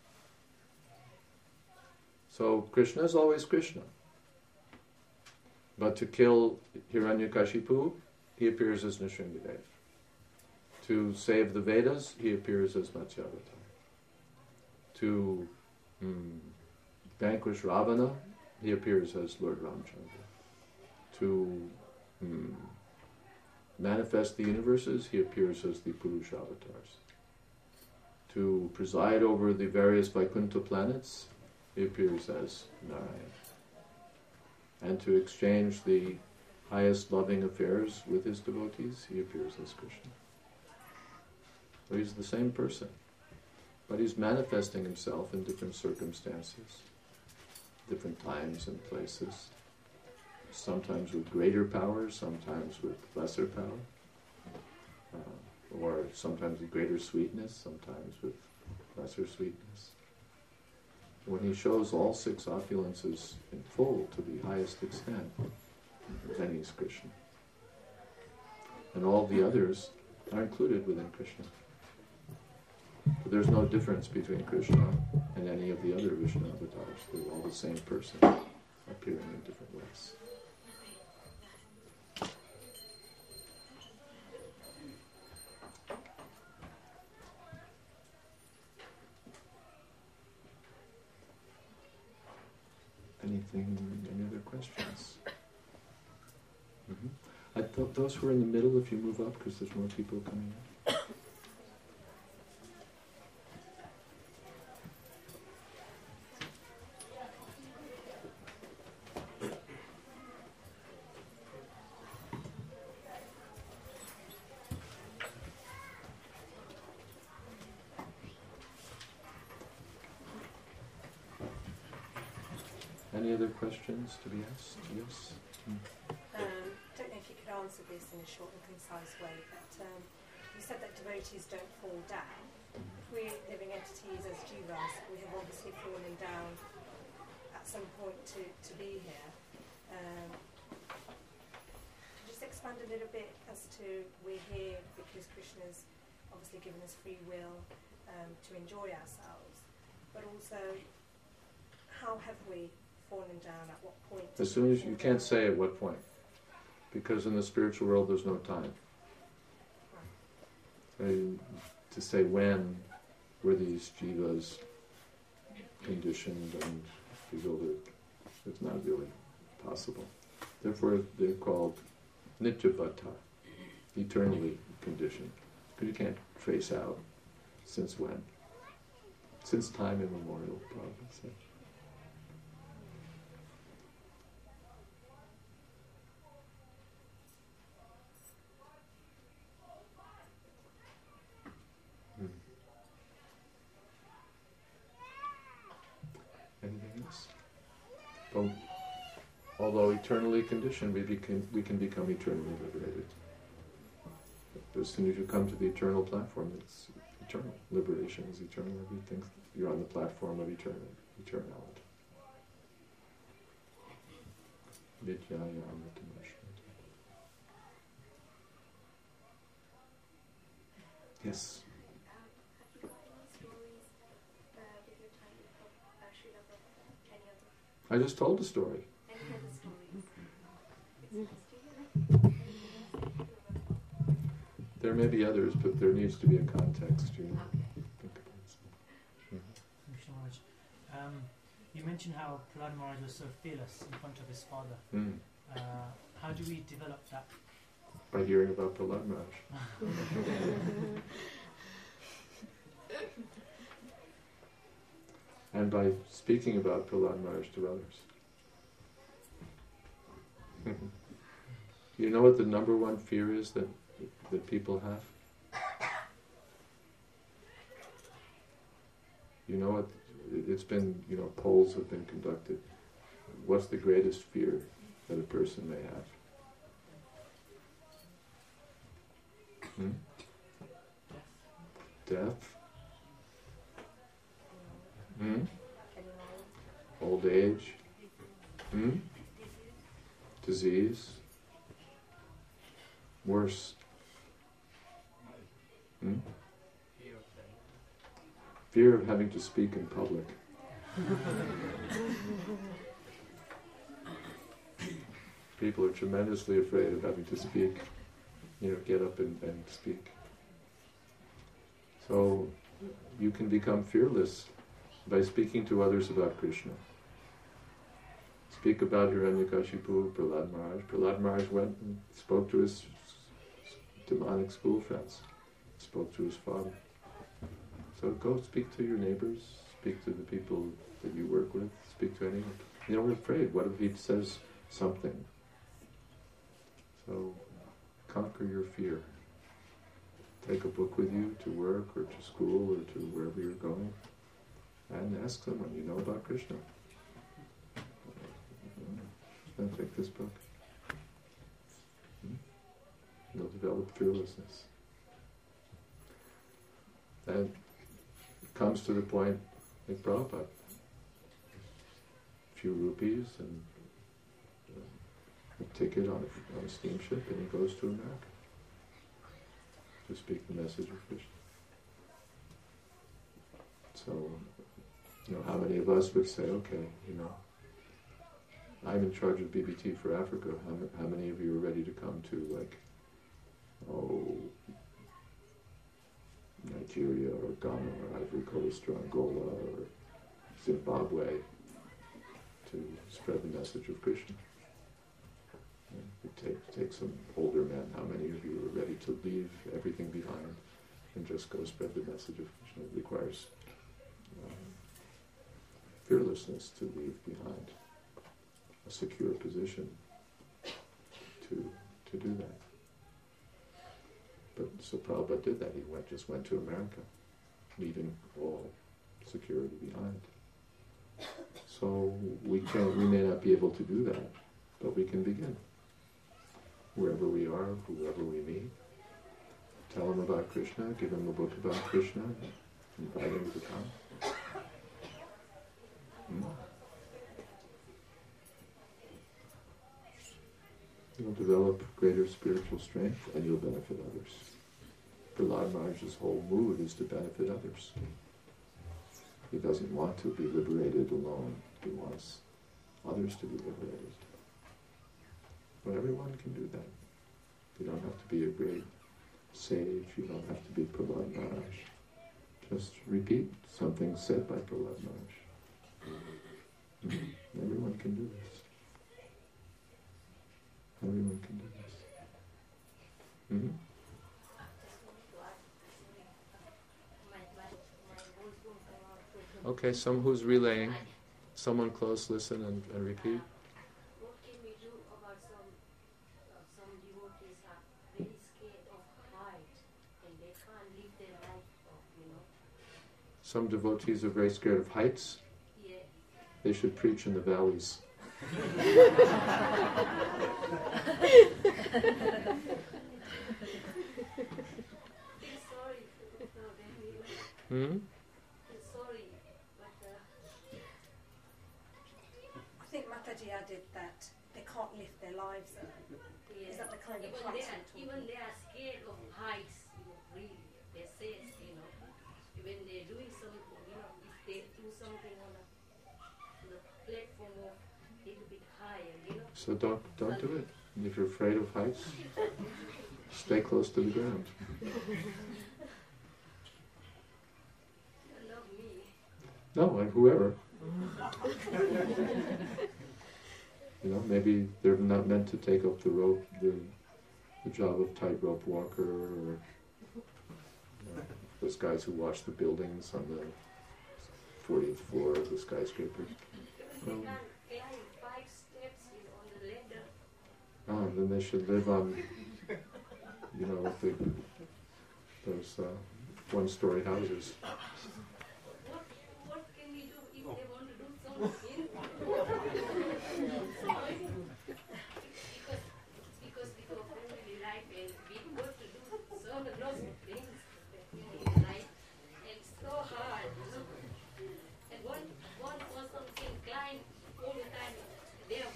Speaker 3: So Krishna is always Krishna. But to kill Hiranyakashipu, he appears as Nrsimhadev. To save the Vedas, he appears as Matsyavatar. To mm, vanquish Ravana, he appears as Lord Ramchandra. To mm, manifest the universes, he appears as the Purusha avatars. To preside over the various Vaikuntha planets, he appears as Narayana. And to exchange the highest loving affairs with his devotees, he appears as Krishna. So he's the same person, but he's manifesting himself in different circumstances, different times and places, sometimes with greater power, sometimes with lesser power, uh, or sometimes with greater sweetness, sometimes with lesser sweetness. When he shows all six opulences in full to the highest extent, then he's Krishna. And all the others are included within Krishna. But there's no difference between Krishna and any of the other Vishnu avatars. They're all the same person, appearing in different ways. Anything, any other questions? Mm-hmm. I thought those who are in the middle, if you move up, because there's more people coming in. Any other questions to be asked? Yes? Mm.
Speaker 5: Um, don't know if you could answer this in a short and concise way, but um, you said that devotees don't fall down. If we're living entities as jivas, we have obviously fallen down at some point to, to be here. Um, could you just expand a little bit as to we're here because Krishna's obviously given us free will um, to enjoy ourselves, but also how have we fallen down, at what point?
Speaker 3: As soon as you can't say at what point, because in the spiritual world there's no time. Right. To say when were these jivas conditioned and bewildered, it's not really possible. Therefore they're called nityabhata, eternally conditioned. Because you can't trace out since when. Since time immemorial, probably. So. Anything else? Well, although eternally conditioned, we, became, we can become eternally liberated. As soon as you come to the eternal platform, it's eternal. Liberation is eternal. Everything, you're on the platform of eternal, eternality. Vidyaya amritamashmati. Yes? I just told a story. There may be others, but there needs to be a context. You know. Think about it.
Speaker 6: Mm-hmm. Um, you mentioned how Prahlad Maharaj was so fearless in front of his father.
Speaker 3: Mm.
Speaker 6: Uh, how do we develop that?
Speaker 3: By hearing about Prahlad Maharaj. And by speaking about Prahlad Maharaj to others. You know what the number one fear is that that people have? You know what? It's been, you know, polls have been conducted. What's the greatest fear that a person may have? Hmm? Death? Hmm? Old age? Hmm? Disease. Worse. Hmm?
Speaker 4: Fear of that.
Speaker 3: Fear of having to speak in public. People are tremendously afraid of having to speak, you know, get up and, and speak. So you can become fearless by speaking to others about Krishna. Speak about Hiranyakashipu, Prahlad Maharaj. Prahlad Maharaj went and spoke to his demonic school friends, spoke to his father. So go speak to your neighbors, speak to the people that you work with, speak to anyone. You know, we're afraid. What if he says something? So conquer your fear. Take a book with you to work or to school or to wherever you're going and ask someone, you know about Krishna? Then take this book. Hmm? You'll develop fearlessness. And it comes to the point, like Prabhupada, a few rupees and uh, a ticket on a, on a steamship, and he goes to America to speak the message of Krishna. So, you know, how many of us would say, okay, you know, I'm in charge of B B T for Africa. How, how many of you are ready to come to, like, oh, Nigeria or Ghana or Ivory Coast or Angola or Zimbabwe to spread the message of Krishna? And we take, take some older men. How many of you are ready to leave everything behind and just go spread the message of Krishna? It requires um, fearlessness to leave behind a secure position to to do that. But so Prabhupada did that. He went just went to America, leaving all security behind. So we can we may not be able to do that, but we can begin. Wherever we are, whoever we meet, tell them about Krishna, give them a book about Krishna, invite them to come. Hmm? You'll develop greater spiritual strength and you'll benefit others. Prahlad Maharaj's whole mood is to benefit others. He doesn't want to be liberated alone. He wants others to be liberated. But everyone can do that. You don't have to be a great sage. You don't have to be Prahlad Maharaj. Just repeat something said by Prahlad Maharaj. Everyone can do this. Everyone can do this. Mm-hmm. Okay, some who's relaying. Someone close, listen and, and repeat.
Speaker 8: What can we do about some uh, some devotees are very scared of height and they can't live their life off, you know?
Speaker 3: Some devotees are very scared of heights.
Speaker 8: Yeah.
Speaker 3: They should preach in the valleys.
Speaker 8: Sorry, no, then
Speaker 3: Hmm?
Speaker 8: sorry, but uh,
Speaker 5: I think Mataji added that they can't lift their lives up.
Speaker 8: yeah.
Speaker 5: Is that the kind of
Speaker 8: even
Speaker 5: heights
Speaker 8: they are,
Speaker 5: you're
Speaker 8: even
Speaker 5: talking
Speaker 8: they are scared of heights, you know, really. They say, you know, when they're doing something, you know, if they do something on a, on a platform of a little bit higher, you know.
Speaker 3: So don't don't do it. If you're afraid of heights, stay close to the ground.
Speaker 8: Not me.
Speaker 3: No, like whoever. You know, maybe they're not meant to take up the rope, the, the job of tightrope walker, or you know, those guys who watch the buildings on the fortieth floor of the skyscraper.
Speaker 8: They
Speaker 3: Um,
Speaker 8: can't climb five steps, you know, on the ladder.
Speaker 3: ah, then they should live on, you know, the, those uh, one-story houses.
Speaker 8: What what can we do if they want to do something? because because because family life and we got to do so lots of things in life and it's so hard, you know. And one one person can climb all the time. Their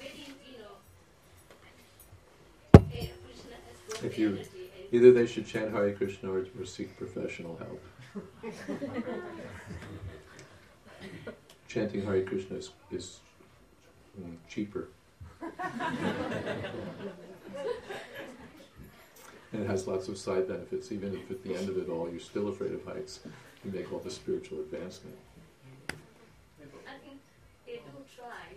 Speaker 3: if you, either they should chant Hare Krishna or, or seek professional help. Chanting Hare Krishna is, is mm, cheaper. And it has lots of side benefits, even if at the end of it all you're still afraid of heights. You make all the spiritual advancement.
Speaker 8: I think they do try.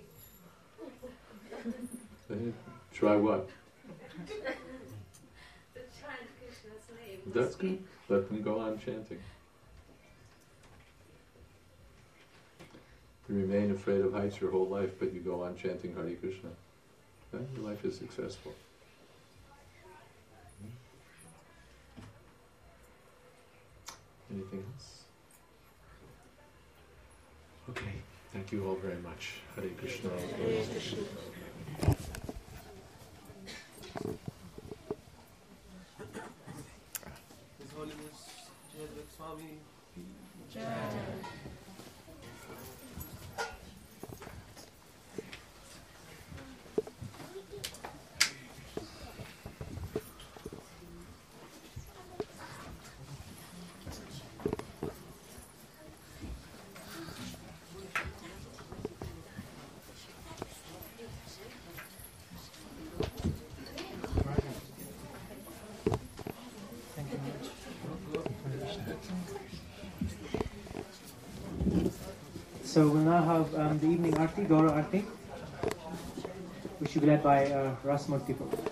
Speaker 3: Eh, Try what?
Speaker 8: To chant Krishna's name.
Speaker 3: That's good. Let them go on chanting. You remain afraid of heights your whole life, but you go on chanting Hare Krishna. Then your life is successful. Anything else? Okay, thank you all very much. Hare Krishna.
Speaker 2: Hare Krishna.
Speaker 9: His Holiness Jayadvaita Swami.
Speaker 10: So we'll now have um, the evening Aarti, Gaura Aarti, which will be led by uh, Rasmurthy Prabhu.